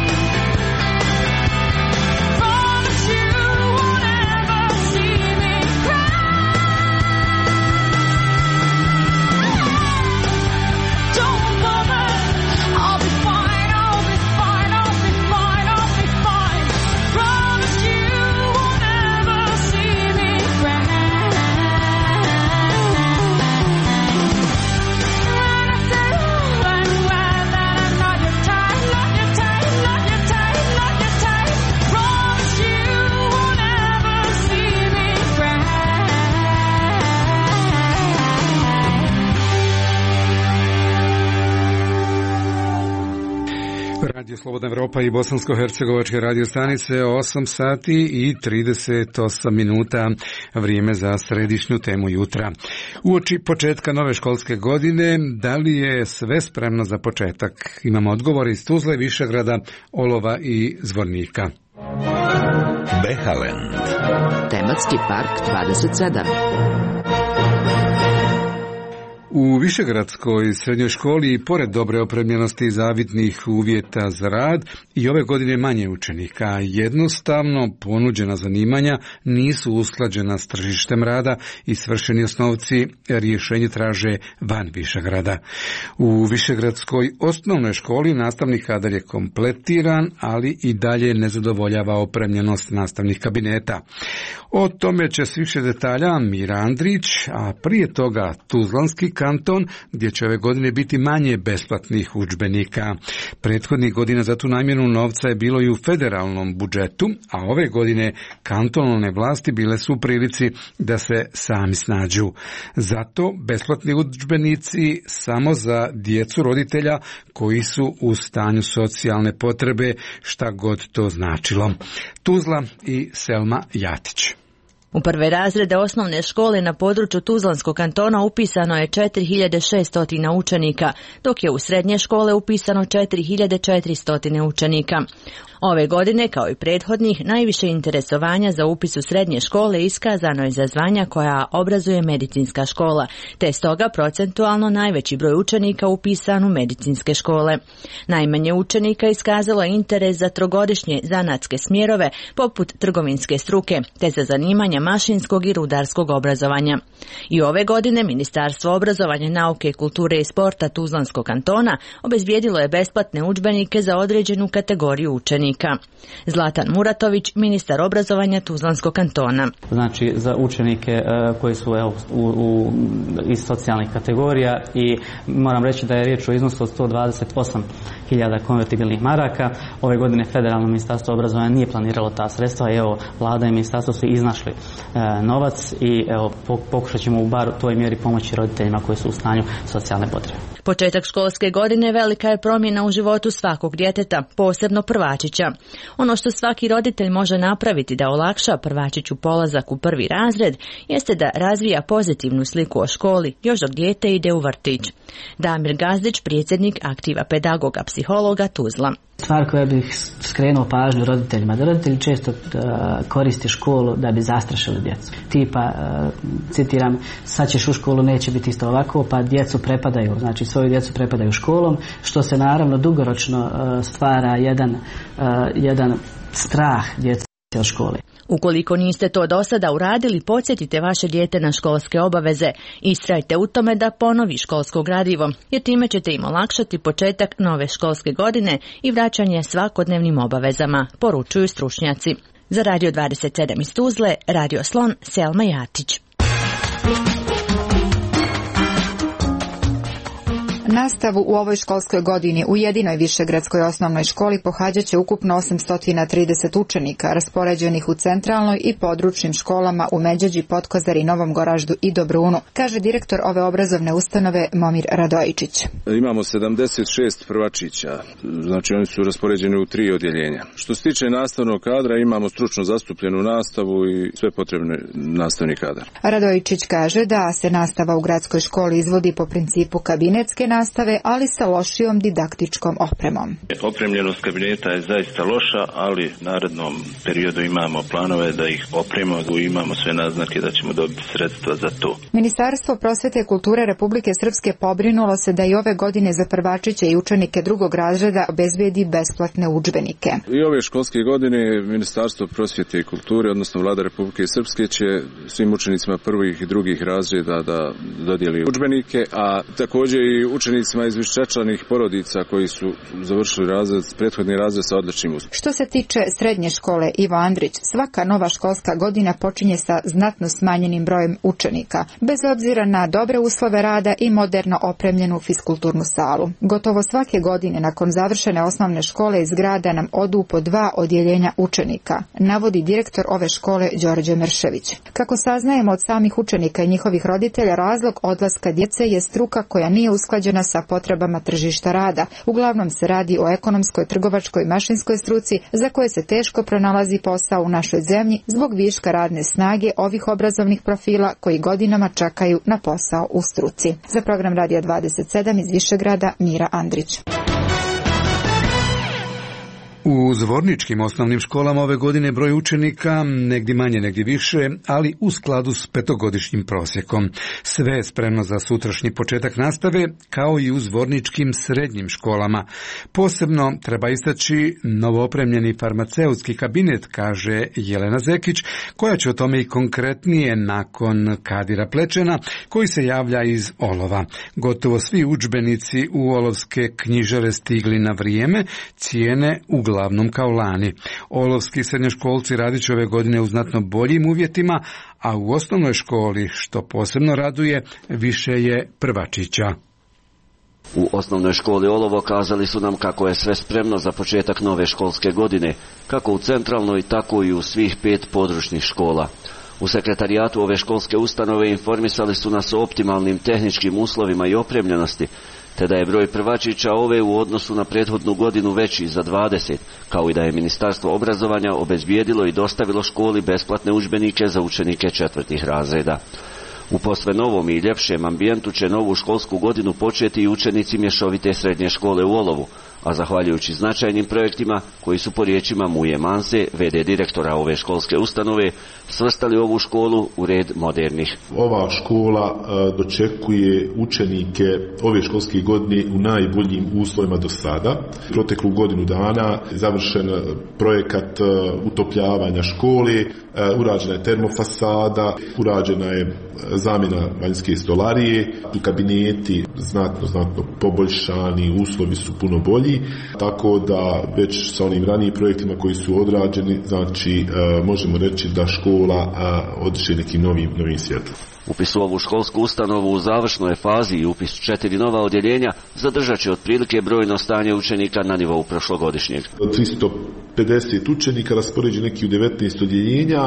A: Radio Slobodna Evropa i bosansko-hercegovačke radio stanice, osam sati i trideset osam minuta, vrijeme za središnju temu jutra. Uoči početka nove školske godine, da li je sve spremno za početak? Imamo odgovor iz Tuzle, Višegrada, Olova i Zvornika.
B: Behaland.
C: Tematski park dvadeset sedam.
A: U Višegradskoj srednjoj školi, i pored dobre opremljenosti i zavidnih uvjeta za rad, i ove godine manje učenika. Jednostavno, ponuđena zanimanja nisu usklađena s tržištem rada i svršeni osnovci rješenje traže van Višegrada. U Višegradskoj osnovnoj školi nastavni kadar je kompletiran, ali i dalje ne zadovoljava opremljenost nastavnih kabineta. O tome će s više detalja Mira Andrić, a prije toga Tuzlanski kanton, gdje će ove godine biti manje besplatnih udžbenika. Prethodnih godina za tu namjenu novca je bilo i u federalnom budžetu, a ove godine kantonalne vlasti bile su u prilici da se sami snađu. Zato besplatni udžbenici samo za djecu roditelja koji su u stanju socijalne potrebe, šta god to značilo. Tuzla i Selma Jatić.
D: U prve razrede osnovne škole na području Tuzlanskog kantona upisano je četiri hiljade šesto učenika, dok je u srednje škole upisano četiri hiljade četiristo učenika. Ove godine, kao i prethodnih, najviše interesovanja za upis u srednje škole iskazano je za zvanja koja obrazuje medicinska škola, te stoga procentualno najveći broj učenika upisan u medicinske škole. Najmanje učenika iskazalo je interes za trogodišnje zanatske smjerove poput trgovinske struke, te za zanimanja mašinskog i rudarskog obrazovanja. I ove godine Ministarstvo obrazovanja, nauke, kulture i sporta Tuzlanskog kantona obezbijedilo je besplatne udžbenike za određenu kategoriju učenika. Zlatan Muratović, ministar obrazovanja Tuzlanskog kantona.
V: Znači za učenike uh, koji su evo, u, u, iz socijalnih kategorija, i moram reći da je riječ o iznosu od sto dvadeset osam hiljada konvertibilnih maraka. Ove godine Federalno ministarstvo obrazovanja nije planiralo ta sredstva i evo vlada i ministarstvo su iznašli uh, novac i evo pokušat ćemo u bar toj mjeri pomoći roditeljima koji su u stanju socijalne potrebe.
D: Početak školske godine velika je promjena u životu svakog djeteta, posebno prvačića. Ono što svaki roditelj može napraviti da olakša prvačiću polazak u prvi razred jeste da razvija pozitivnu sliku o školi još dok dijete ide u vrtić. Damir Gazdić, predsjednik aktiva pedagoga psihologa Tuzla.
W: Stvar koja bih skrenuo pažnju roditeljima, da roditelji često uh, koriste školu da bi zastrašili djecu. Tipa, uh, citiram, sad ćeš u školu, neće biti isto ovako, pa djecu prepadaju, znači svoju djecu prepadaju školom, što se naravno dugoročno uh, stvara jedan, uh, jedan strah djece od škole.
D: Ukoliko niste to do sada uradili, podsjetite vaše dijete na školske obaveze. Istrajte u tome da ponovi školsko gradivo, jer time ćete im olakšati početak nove školske godine i vraćanje svakodnevnim obavezama, poručuju stručnjaci. Za Radio dvadeset sedam iz Tuzle, Radio Slon, Selma Jatić.
X: Nastavu u ovoj školskoj godini u jedinoj Višegradskoj osnovnoj školi pohađat će ukupno osamsto trideset učenika, raspoređenih u centralnoj i područnim školama u Međeđi, Potkozari, Novom Goraždu i Dobrunu, kaže direktor ove obrazovne ustanove Momir Radojičić.
Y: Imamo sedamdeset šest prvačića, znači oni su raspoređeni u tri odjeljenja. Što se tiče nastavnog kadra, imamo stručno zastupljenu nastavu i sve potrebne nastavni kadar.
X: Radojičić kaže da se nastava u gradskoj školi izvodi po principu kabinetske nastave, nastave, ali sa lošijom didaktičkom opremom.
Z: Opremljenost kabineta je zaista loša, ali u narednom periodu imamo planove da ih opremimo i imamo sve naznake da ćemo dobiti sredstva za to.
X: Ministarstvo prosvete i kulture Republike Srpske pobrinulo se da i ove godine za prvačiće i učenike drugog razreda obezbijedi besplatne udžbenike.
Y: I ove školske godine Ministarstvo prosvete i kulture, odnosno Vlada Republike Srpske, će svim učenicima prvih i drugih razreda da dodijeli udžbenike, a također i učenicima iz višečlanih porodica koji su završili razred, prethodni razred sa odličnim uspjehom.
X: Što se tiče srednje škole Ivo Andrić, svaka nova školska godina počinje sa znatno smanjenim brojem učenika, bez obzira na dobre uslove rada i moderno opremljenu fiskulturnu salu. Gotovo svake godine nakon završene osnovne škole iz grada nam odu po dva odjeljenja učenika, navodi direktor ove škole Đorđe Mršević. Kako saznajemo od samih učenika i njihovih roditelja, razlog odlaska djece je struka koja nije usklađena usklađena sa potrebama tržišta rada. Uglavnom se radi o ekonomskoj, trgovačkoj i mašinskoj struci za koje se teško pronalazi posao u našoj zemlji zbog viška radne snage ovih obrazovnih profila koji godinama čekaju na posao u struci. Za program Radija dvadeset sedam iz Višegrada, Mira Andrić.
A: U zvorničkim osnovnim školama ove godine broj učenika negdje manje, negdje više, ali u skladu s petogodišnjim prosjekom. Sve je spremno za sutrašnji početak nastave, kao i u zvorničkim srednjim školama. Posebno treba istaći novoopremljeni farmaceutski kabinet, kaže Jelena Zekić, koja će o tome i konkretnije nakon Kadira Plečena, koji se javlja iz Olova. Gotovo svi udžbenici u olovske knjižare stigli na vrijeme, cijene uglavnom glavnom kao lani. Olovski srednjoškolci radit će ove godine u znatno boljim uvjetima, a u osnovnoj školi, što posebno raduje, više je prvačića.
E: U osnovnoj školi Olovo kazali su nam kako je sve spremno za početak nove školske godine, kako u centralnoj, tako i u svih pet područnih škola. U sekretarijatu ove školske ustanove informisali su nas o optimalnim tehničkim uslovima i opremljenosti, te da je broj prvačića ove u odnosu na prethodnu godinu veći za dvadeset, kao i da je Ministarstvo obrazovanja obezbijedilo i dostavilo školi besplatne udžbenike za učenike četvrtih razreda. U posve novom i ljepšem ambijentu će novu školsku godinu početi i učenici mješovite srednje škole u Olovu, a zahvaljujući značajnim projektima koji su po riječima Muje Manse, ve de direktora ove školske ustanove, svrstali ovu školu u red modernih.
F: Ova škola dočekuje učenike ove školske godine u najboljim uslovima do sada. Proteklu godinu dana je završen projekat utopljavanja škole, urađena je termofasada, urađena je zamjena vanjske stolarije, kabineti znatno, znatno poboljšani, uslovi su puno bolji, tako da već sa onim ranijim projektima koji su odrađeni, znači možemo reći da škola odiše nekim novim, novim svjetlom.
E: Upis u ovu školsku ustanovu u završnoj fazi i upis četiri nova odjeljenja zadržat će otprilike brojno stanje učenika na nivou prošlogodišnjeg.
F: tristo pedeset učenika raspoređeni neki u devetnaest odjeljenja.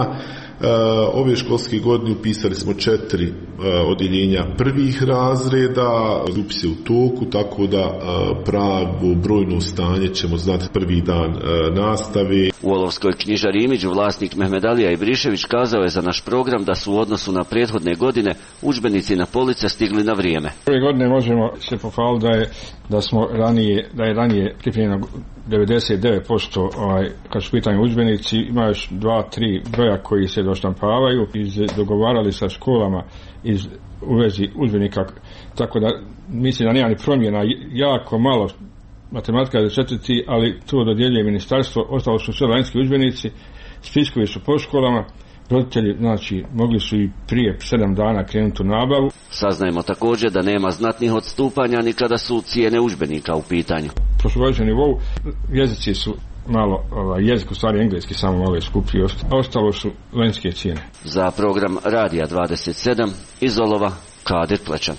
F: Ove školske godine upisali smo četiri odjeljenja prvih razreda, upis je u toku, tako da pravo brojno stanje ćemo znati prvi dan nastave.
E: U Olovskoj knjižari Imidžu vlasnik Mehmedalija Ibrišević kazao je za naš program da su u odnosu na prethodne godine udžbenici na police stigli na vrijeme.
K: Ove godine možemo se pohvaliti da je da smo ranije da je ranije pripremljeno devedeset devet posto ovaj, kad su pitanju udžbenici, ima još dva, tri broja koji se doštampavaju iz dogovarali sa školama iz u vezi udžbenika, tako da mislim da nema ni promjena, jako malo matematika za četvrti, ali to dodjeljuje ministarstvo, ostalo su sve lanjski udžbenici, spiskovi su po školama, roditelji, znači, mogli su i prije sedam dana krenuti u nabavu.
E: Saznajemo također da nema znatnih odstupanja ni kada su cijene udžbenika u pitanju.
K: Prošlogodišnjem nivou jezici su malo, ovaj, jezik u stvari engleski samo malo je skuplji, a ostalo su lanjske cijene.
E: Za program Radija dvadeset sedam iz Olova, Kadir Plečan.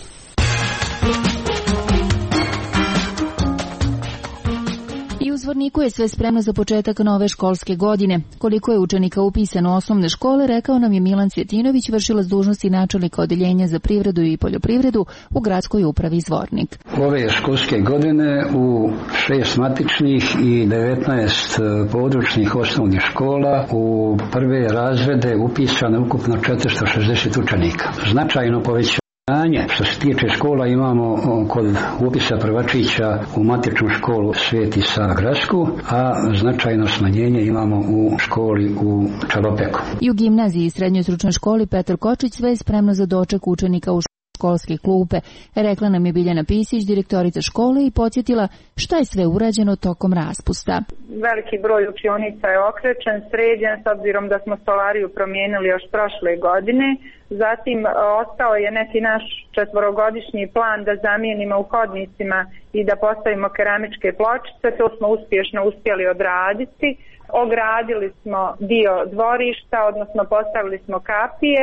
G: U Zvorniku je sve spremno za početak nove školske godine. Koliko je učenika upisano u osnovne škole, rekao nam je Milan Cvjetinović, vršilac dužnosti načelnika odeljenja za privredu i poljoprivredu u gradskoj upravi Zvornik.
H: Ove školske godine u šest matičnih i devetnaest područnih osnovnih škola u prve razrede upisano ukupno četiristo šezdeset učenika. Značajno povećanje. Što se tiče škola, imamo kod upisa prvačića u matičnu školu Sveti Sava Gradsku, a značajno smanjenje imamo u školi u Čalopeku.
G: I u gimnaziji i srednjoj stručnoj školi Petar Kočić sve je spremno za doček učenika u školske klupe. Rekla nam je Biljana Pisić, direktorica škole, i podsjetila šta je sve urađeno tokom raspusta.
L: Veliki broj učionica je okrečen, sređen, s obzirom da smo stolariju promijenili još prošle godine. Zatim ostao je neki naš četvorogodišnji plan da zamijenimo u hodnicima i da postavimo keramičke pločice. To smo uspješno uspjeli odraditi. Ogradili smo dio dvorišta, odnosno postavili smo kapije.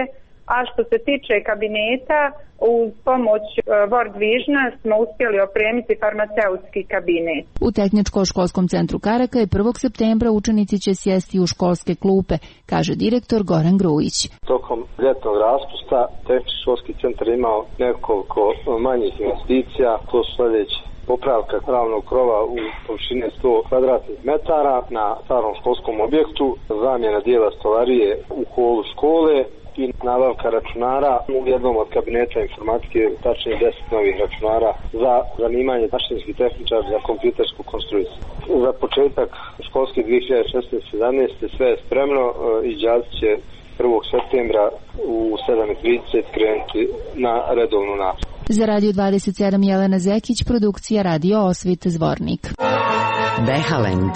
L: a što se tiče kabineta, uz pomoć World Visiona smo uspjeli opremiti farmaceutski kabinet.
G: U Tehničko-školskom centru Karakaj prvog septembra učenici će sjesti u školske klupe, kaže direktor Goran Grujić.
J: Tokom ljetnog raspusta Tehničko-školski centar imao nekoliko manjih investicija, to su sljedeće: popravka ravnog krova u površine sto kvadratnih metara na starom školskom objektu, zamjena dijela stolarije u holu škole i nabavka računara u jednom od kabineta informatike, tačnije deset novih računara za zanimanje mašinski tehničar za kompjutersku konstrukciju. Za početak školske dvije hiljade šesnaeste sedamnaeste sve je spremno i đaci će prvog septembra u sedam i trideset krenuti na redovnu nastavu.
G: Za Radio dvadeset sedam Jelena Zekić, produkcija Radio Osvit, Zvornik.
C: Behalend.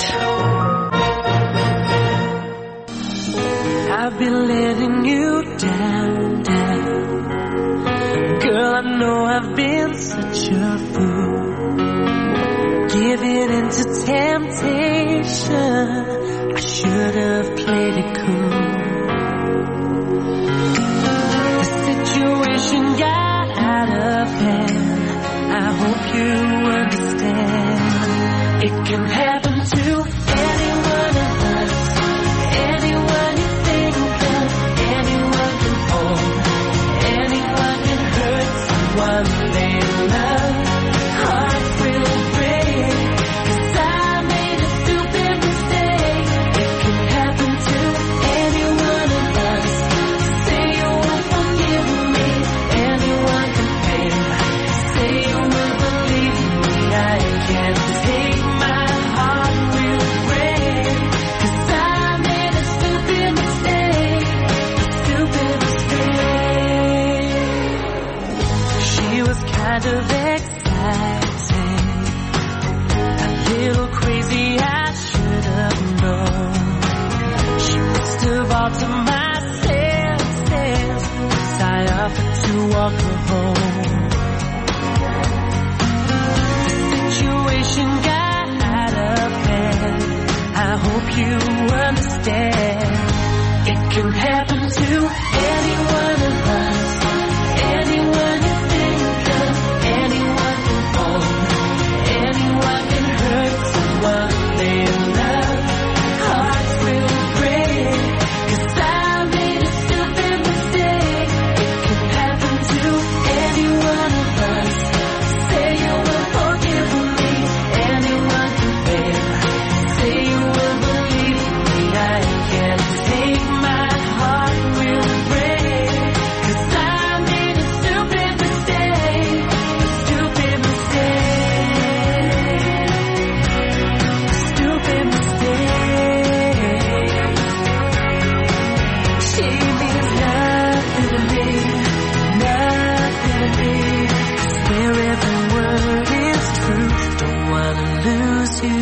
I: I've been letting you down, down. Girl, I know I've been such a fool, giving into temptation. I should have played it cool. The situation got out of hand. I hope you understand. It can happen to anyone of us, anyone you think of, anyone can hold, anyone can hurt someone they love. Hearts will break, 'cause I made a stupid mistake. It can happen to anyone of us. Say you won't forgive me, anyone can pay. Say you will believe me, I can't take my heart will break, 'cause I made a stupid mistake, a stupid mistake. She was kind of exciting, a little crazy, I should have known. She must have altered my senses, 'cause I offered to walk her home. The situation got out of hand. I hope you understand. It can happen to anyone of us, anyone you think of, anyone can hold, anyone can hurt someone they love. Hearts will break, 'cause I made a stupid mistake. It can happen to anyone of us. Say you will forgive me, anyone can bear. Say you will believe me, I can't take my heart will break, 'cause I made a stupid mistake, a stupid mistake, a stupid mistake. She means nothing to me, nothing to me. I swear every word is true, don't wanna lose you.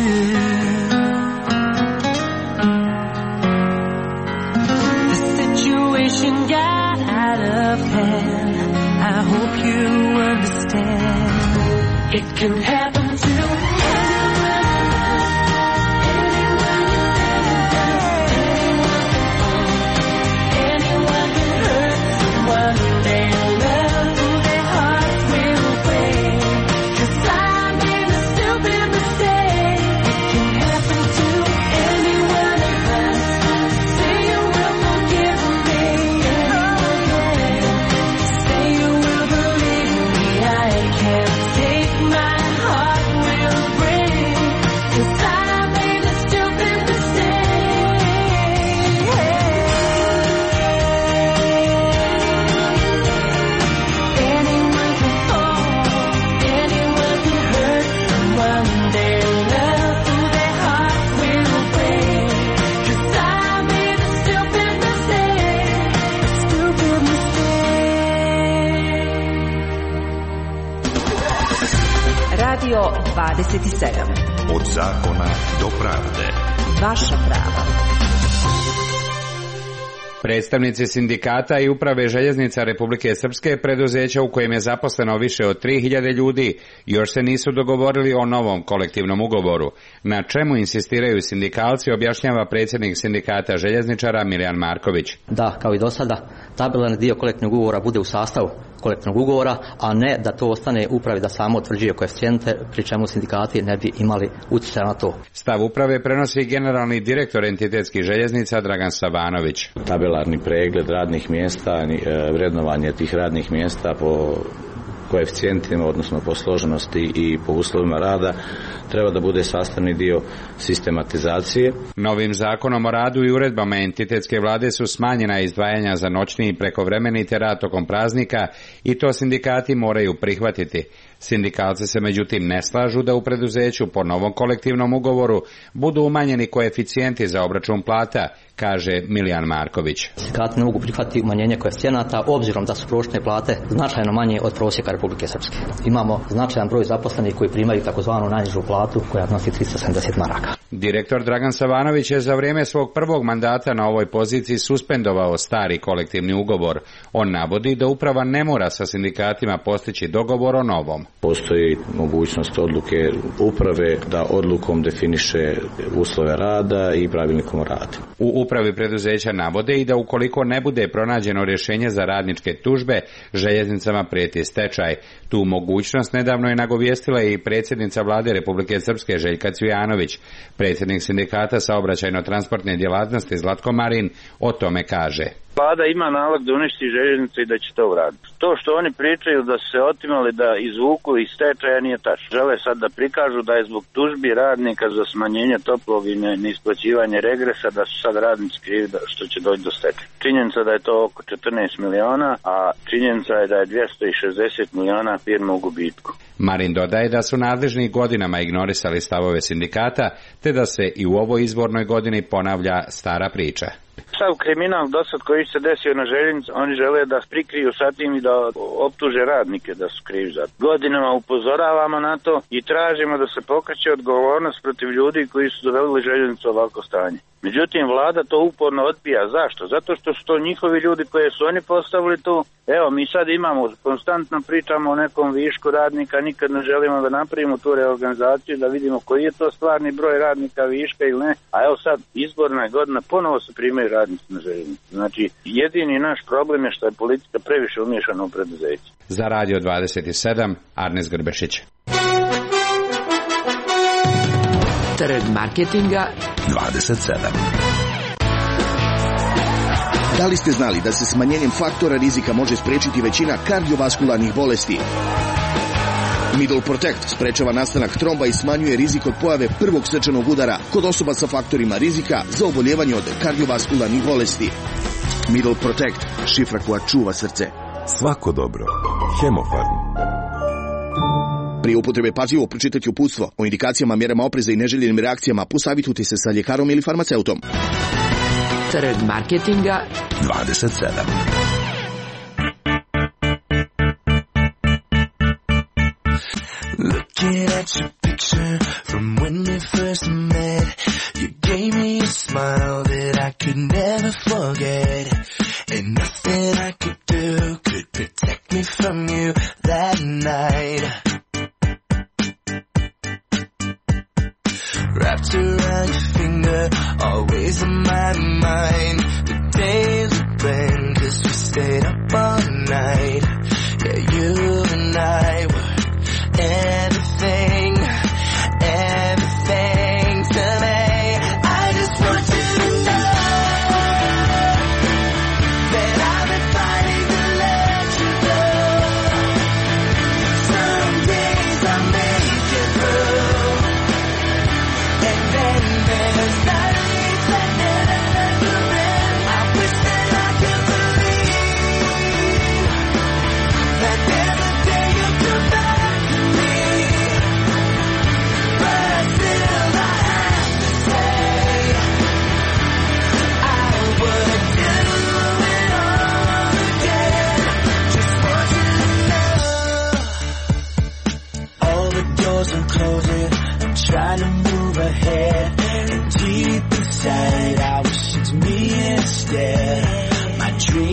I: The situation got out of hand. I hope you understand. It can happen to anyone can hurt someone they love. Their hearts will break, 'cause I made a stupid mistake. It can happen to anyone of us. Say you will forgive me, say you will believe me, I can't take my heart will break, 'cause I made a stupid mistake. Anyone can fall, anyone can hurt someone they love. Their hearts will break, 'cause I made a stupid mistake, a stupid mistake.
C: Radio dvadeset sedam.
B: Od zakona do pravde.
C: Vaša prava.
M: Predstavnici sindikata i uprave željeznica Republike Srpske, preduzeća u kojem je zaposleno više od tri hiljade ljudi, još se nisu dogovorili o novom kolektivnom ugovoru. Na čemu insistiraju sindikalci, objašnjava predsjednik sindikata željezničara Milijan Marković.
N: Da, kao i do sada, tabelarni dio kolektivnog ugovora bude u sastavu kolektivnog ugovora, a ne da to ostane upravi da samo utvrđuje koeficijente, pri čemu sindikati ne bi imali utjecaj na to.
M: Stav uprave prenosi generalni direktor entitetskih željeznica Dragan Savanović.
O: Tabelarni pregled radnih mjesta, vrednovanje tih radnih mjesta po koeficijentima, odnosno po složenosti i po uslovima rada, treba da bude sastavni dio sistematizacije.
M: Novim zakonom o radu i uredbama entitetske vlade su smanjena izdvajanja za noćni i prekovremeni te rad tokom praznika i to sindikati moraju prihvatiti. Sindikalci se međutim ne slažu da u preduzeću po novom kolektivnom ugovoru budu umanjeni koeficijenti za obračun plata, kaže Milijan Marković.
N: Sindikati ne mogu prihvatiti umanjenje koeficijenata obzirom da su prosječne plate značajno manje od prosjeka Republike Srpske. Imamo značajan broj zaposlenih koji primaju takozvanu najnižu platu koja nosi tristo sedamdeset maraka.
M: Direktor Dragan Savanović je za vrijeme svog prvog mandata na ovoj poziciji suspendovao stari kolektivni ugovor. On navodi da uprava ne mora sa sindikatima postići dogovor o novom.
O: Postoji mogućnost odluke uprave da odlukom definiše uslove rada i pravilnikom o radu.
M: U upravi preduzeća navode i da ukoliko ne bude pronađeno rješenje za radničke tužbe, željeznicama prijeti stečaj. Tu mogućnost nedavno je nagovijestila i predsjednica vlade Republike Srpske Željka Cvijanović. Predsjednik sindikata saobraćajno-transportne djelatnosti Zlatko Marin o tome kaže.
P: Vlada ima nalog da uništi željeznice i da će to uraditi. To što oni pričaju da su se otimali da izvuku iz stečaja nije tačno. Žele sad da prikažu da je zbog tužbi radnika za smanjenje toplog i neisplaćivanje regresa da su sad radnici krivi što će doći do stečaja. Činjenica da je to oko četrnaest miliona, a činjenica je da je dvjesto šezdeset miliona firma u gubitku.
M: Marin dodaje da su nadležni godinama ignorisali stavove sindikata, te da se i u ovoj izbornoj godini ponavlja stara priča.
P: Sav kriminal dosad koji se desio na željeznici, oni žele da prikriju sa tim i da optuže radnike da su krivi za to. Godinama upozoravamo na to i tražimo da se pokreće odgovornost protiv ljudi koji su doveli željeznicu ovako stanje. Međutim, vlada to uporno odbija. Zašto? Zato što su to njihovi ljudi koje su oni postavili tu. Evo, mi sad imamo, konstantno pričamo o nekom višku radnika, nikad ne želimo da napravimo tu reorganizaciju, da vidimo koji je to stvarni broj radnika viška ili ne. A evo sad, izborna je godina, ponovo se primaju radnici na željeznici. Znači, jedini naš problem je što je politika previše umiješana u preduzeće.
M: Za Radio dvadeset sedam, Arnes Grbešić.
C: Trg marketinga
B: dvadeset sedam.
Q: Da li ste znali da se smanjenjem faktora rizika može spriječiti većina kardiovaskularnih bolesti? Middle Protect sprečava nastanak tromba i smanjuje rizik od pojave prvog srčanog udara kod osoba sa faktorima rizika za oboljevanje od kardiovaskularnih bolesti. Middle Protect, šifra koja čuva srce.
B: Svako dobro. Hemofarm.
Q: Prije upotrebe pažljivo pročitati uputstvo o indikacijama, mjerama opreza i neželjenim reakcijama, posavitujte se sa ljekarom ili farmaceutom.
C: Trg marketinga
B: dvadeset sedam.
I: Looking at your picture from when we first met, you gave me a smile that I could never forget, and nothing I could do could protect me from you that night. Wrapped around your finger, always on my mind. The days would bring, cause we stayed up all night. Yeah, you and I were everything, everything.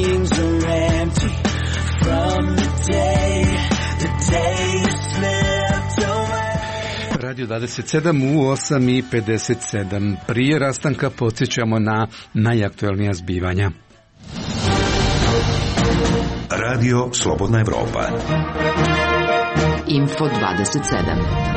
I: longings are empty from the day, the day you slipped away.
A: Radio dvadeset sedam u osam i pedeset sedam. Prije rastanka podsjećamo na najaktuelnija zbivanja.
B: Radio Slobodna Evropa.
C: Info dvadeset sedam.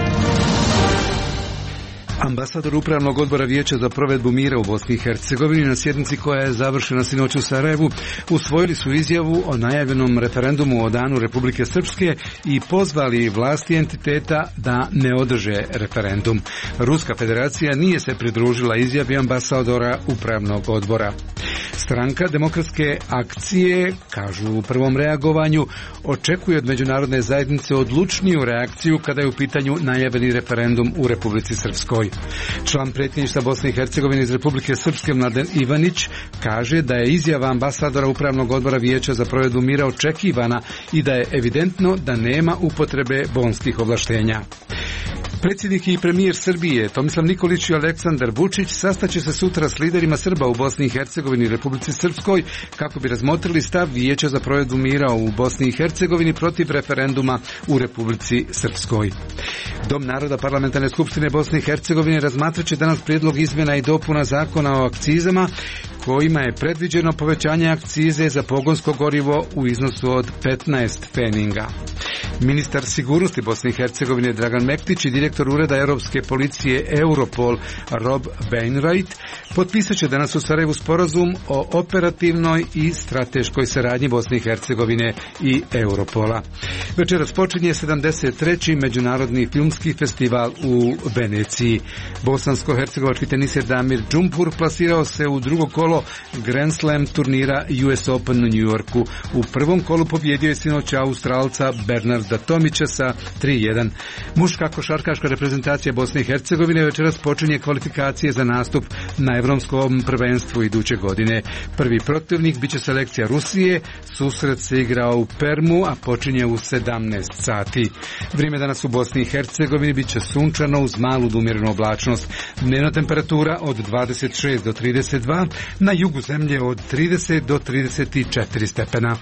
A: Ambasador Upravnog odbora Vijeća za provedbu mira u Bosni i Hercegovini na sjednici koja je završena sinoć u Sarajevu usvojili su izjavu o najavljenom referendumu o danu Republike Srpske i pozvali vlasti entiteta da ne održe referendum. Ruska federacija nije se pridružila izjavi ambasadora Upravnog odbora. Stranka Demokratske akcije, kažu u prvom reagovanju, očekuje od međunarodne zajednice odlučniju reakciju kada je u pitanju najavljeni referendum u Republici Srpskoj. Član predsjedništva Bosne i Hercegovine iz Republike Srpske Mladen Ivanić kaže da je izjava ambasadora Upravnog odbora Vijeća za provedbu mira očekivana i da je evidentno da nema upotrebe bonskih ovlaštenja. Predsjednik i premijer Srbije Tomislav Nikolić i Aleksandar Vučić sastaće se sutra s liderima Srba u Bosni i Hercegovini i Republici Srpskoj kako bi razmotrili stav Vijeća za provedbu mira u Bosni i Hercegovini protiv referenduma u Republici Srpskoj. Dom naroda Parlamentarne skupštine Bosne i Hercegovine razmatrat će danas prijedlog izmjena i dopuna zakona o akcizama kojima je predviđeno povećanje akcize za pogonsko gorivo u iznosu od petnaest pfeninga. Ministar sigurnosti Bosne i Hercegovine Dragan Mektić i direktor ureda Europske policije Europol Rob Wainwright potpisat će danas u Sarajevu sporazum o operativnoj i strateškoj saradnji Bosne i Hercegovine i Europola. Večeras počinje sedamdeset treći Međunarodni filmski festival u Veneciji. Bosansko-hercegovački teniser Damir Džumpur plasirao se u drugo kolo Grand Slam turnira U S Open u New Yorku. U prvom kolu pobjedio je sinoć Australca Bernarda Tomića sa tri jedan. Muška košarkaška reprezentacija Bosne i Hercegovine večeras počinje kvalifikacije za nastup na Evropskom prvenstvu iduće godine. Prvi protivnik biće selekcija Rusije, susret se igrao u Permu, a počinje u sedamnaest sati. Vrijeme danas u Bosni i Hercegovini bit će sunčano uz malu do umjerenu oblačnost. Dnevna temperatura od dvadeset šest do trideset dva, na jugu zemlje od trideset do trideset četiri stepena.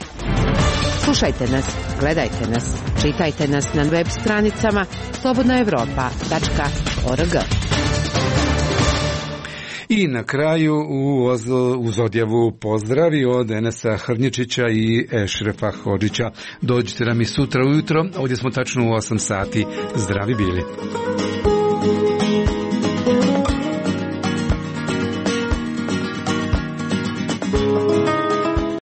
C: Slušajte nas, gledajte nas, čitajte nas na web stranicama slobodna evropa tačka org.
A: I na kraju u uz odjavu pozdravi od Enesa Hrnječića i Ešrefa Hodžića. Dođite nam i sutra ujutro, ovdje smo tačno u osam sati. Zdravi bili.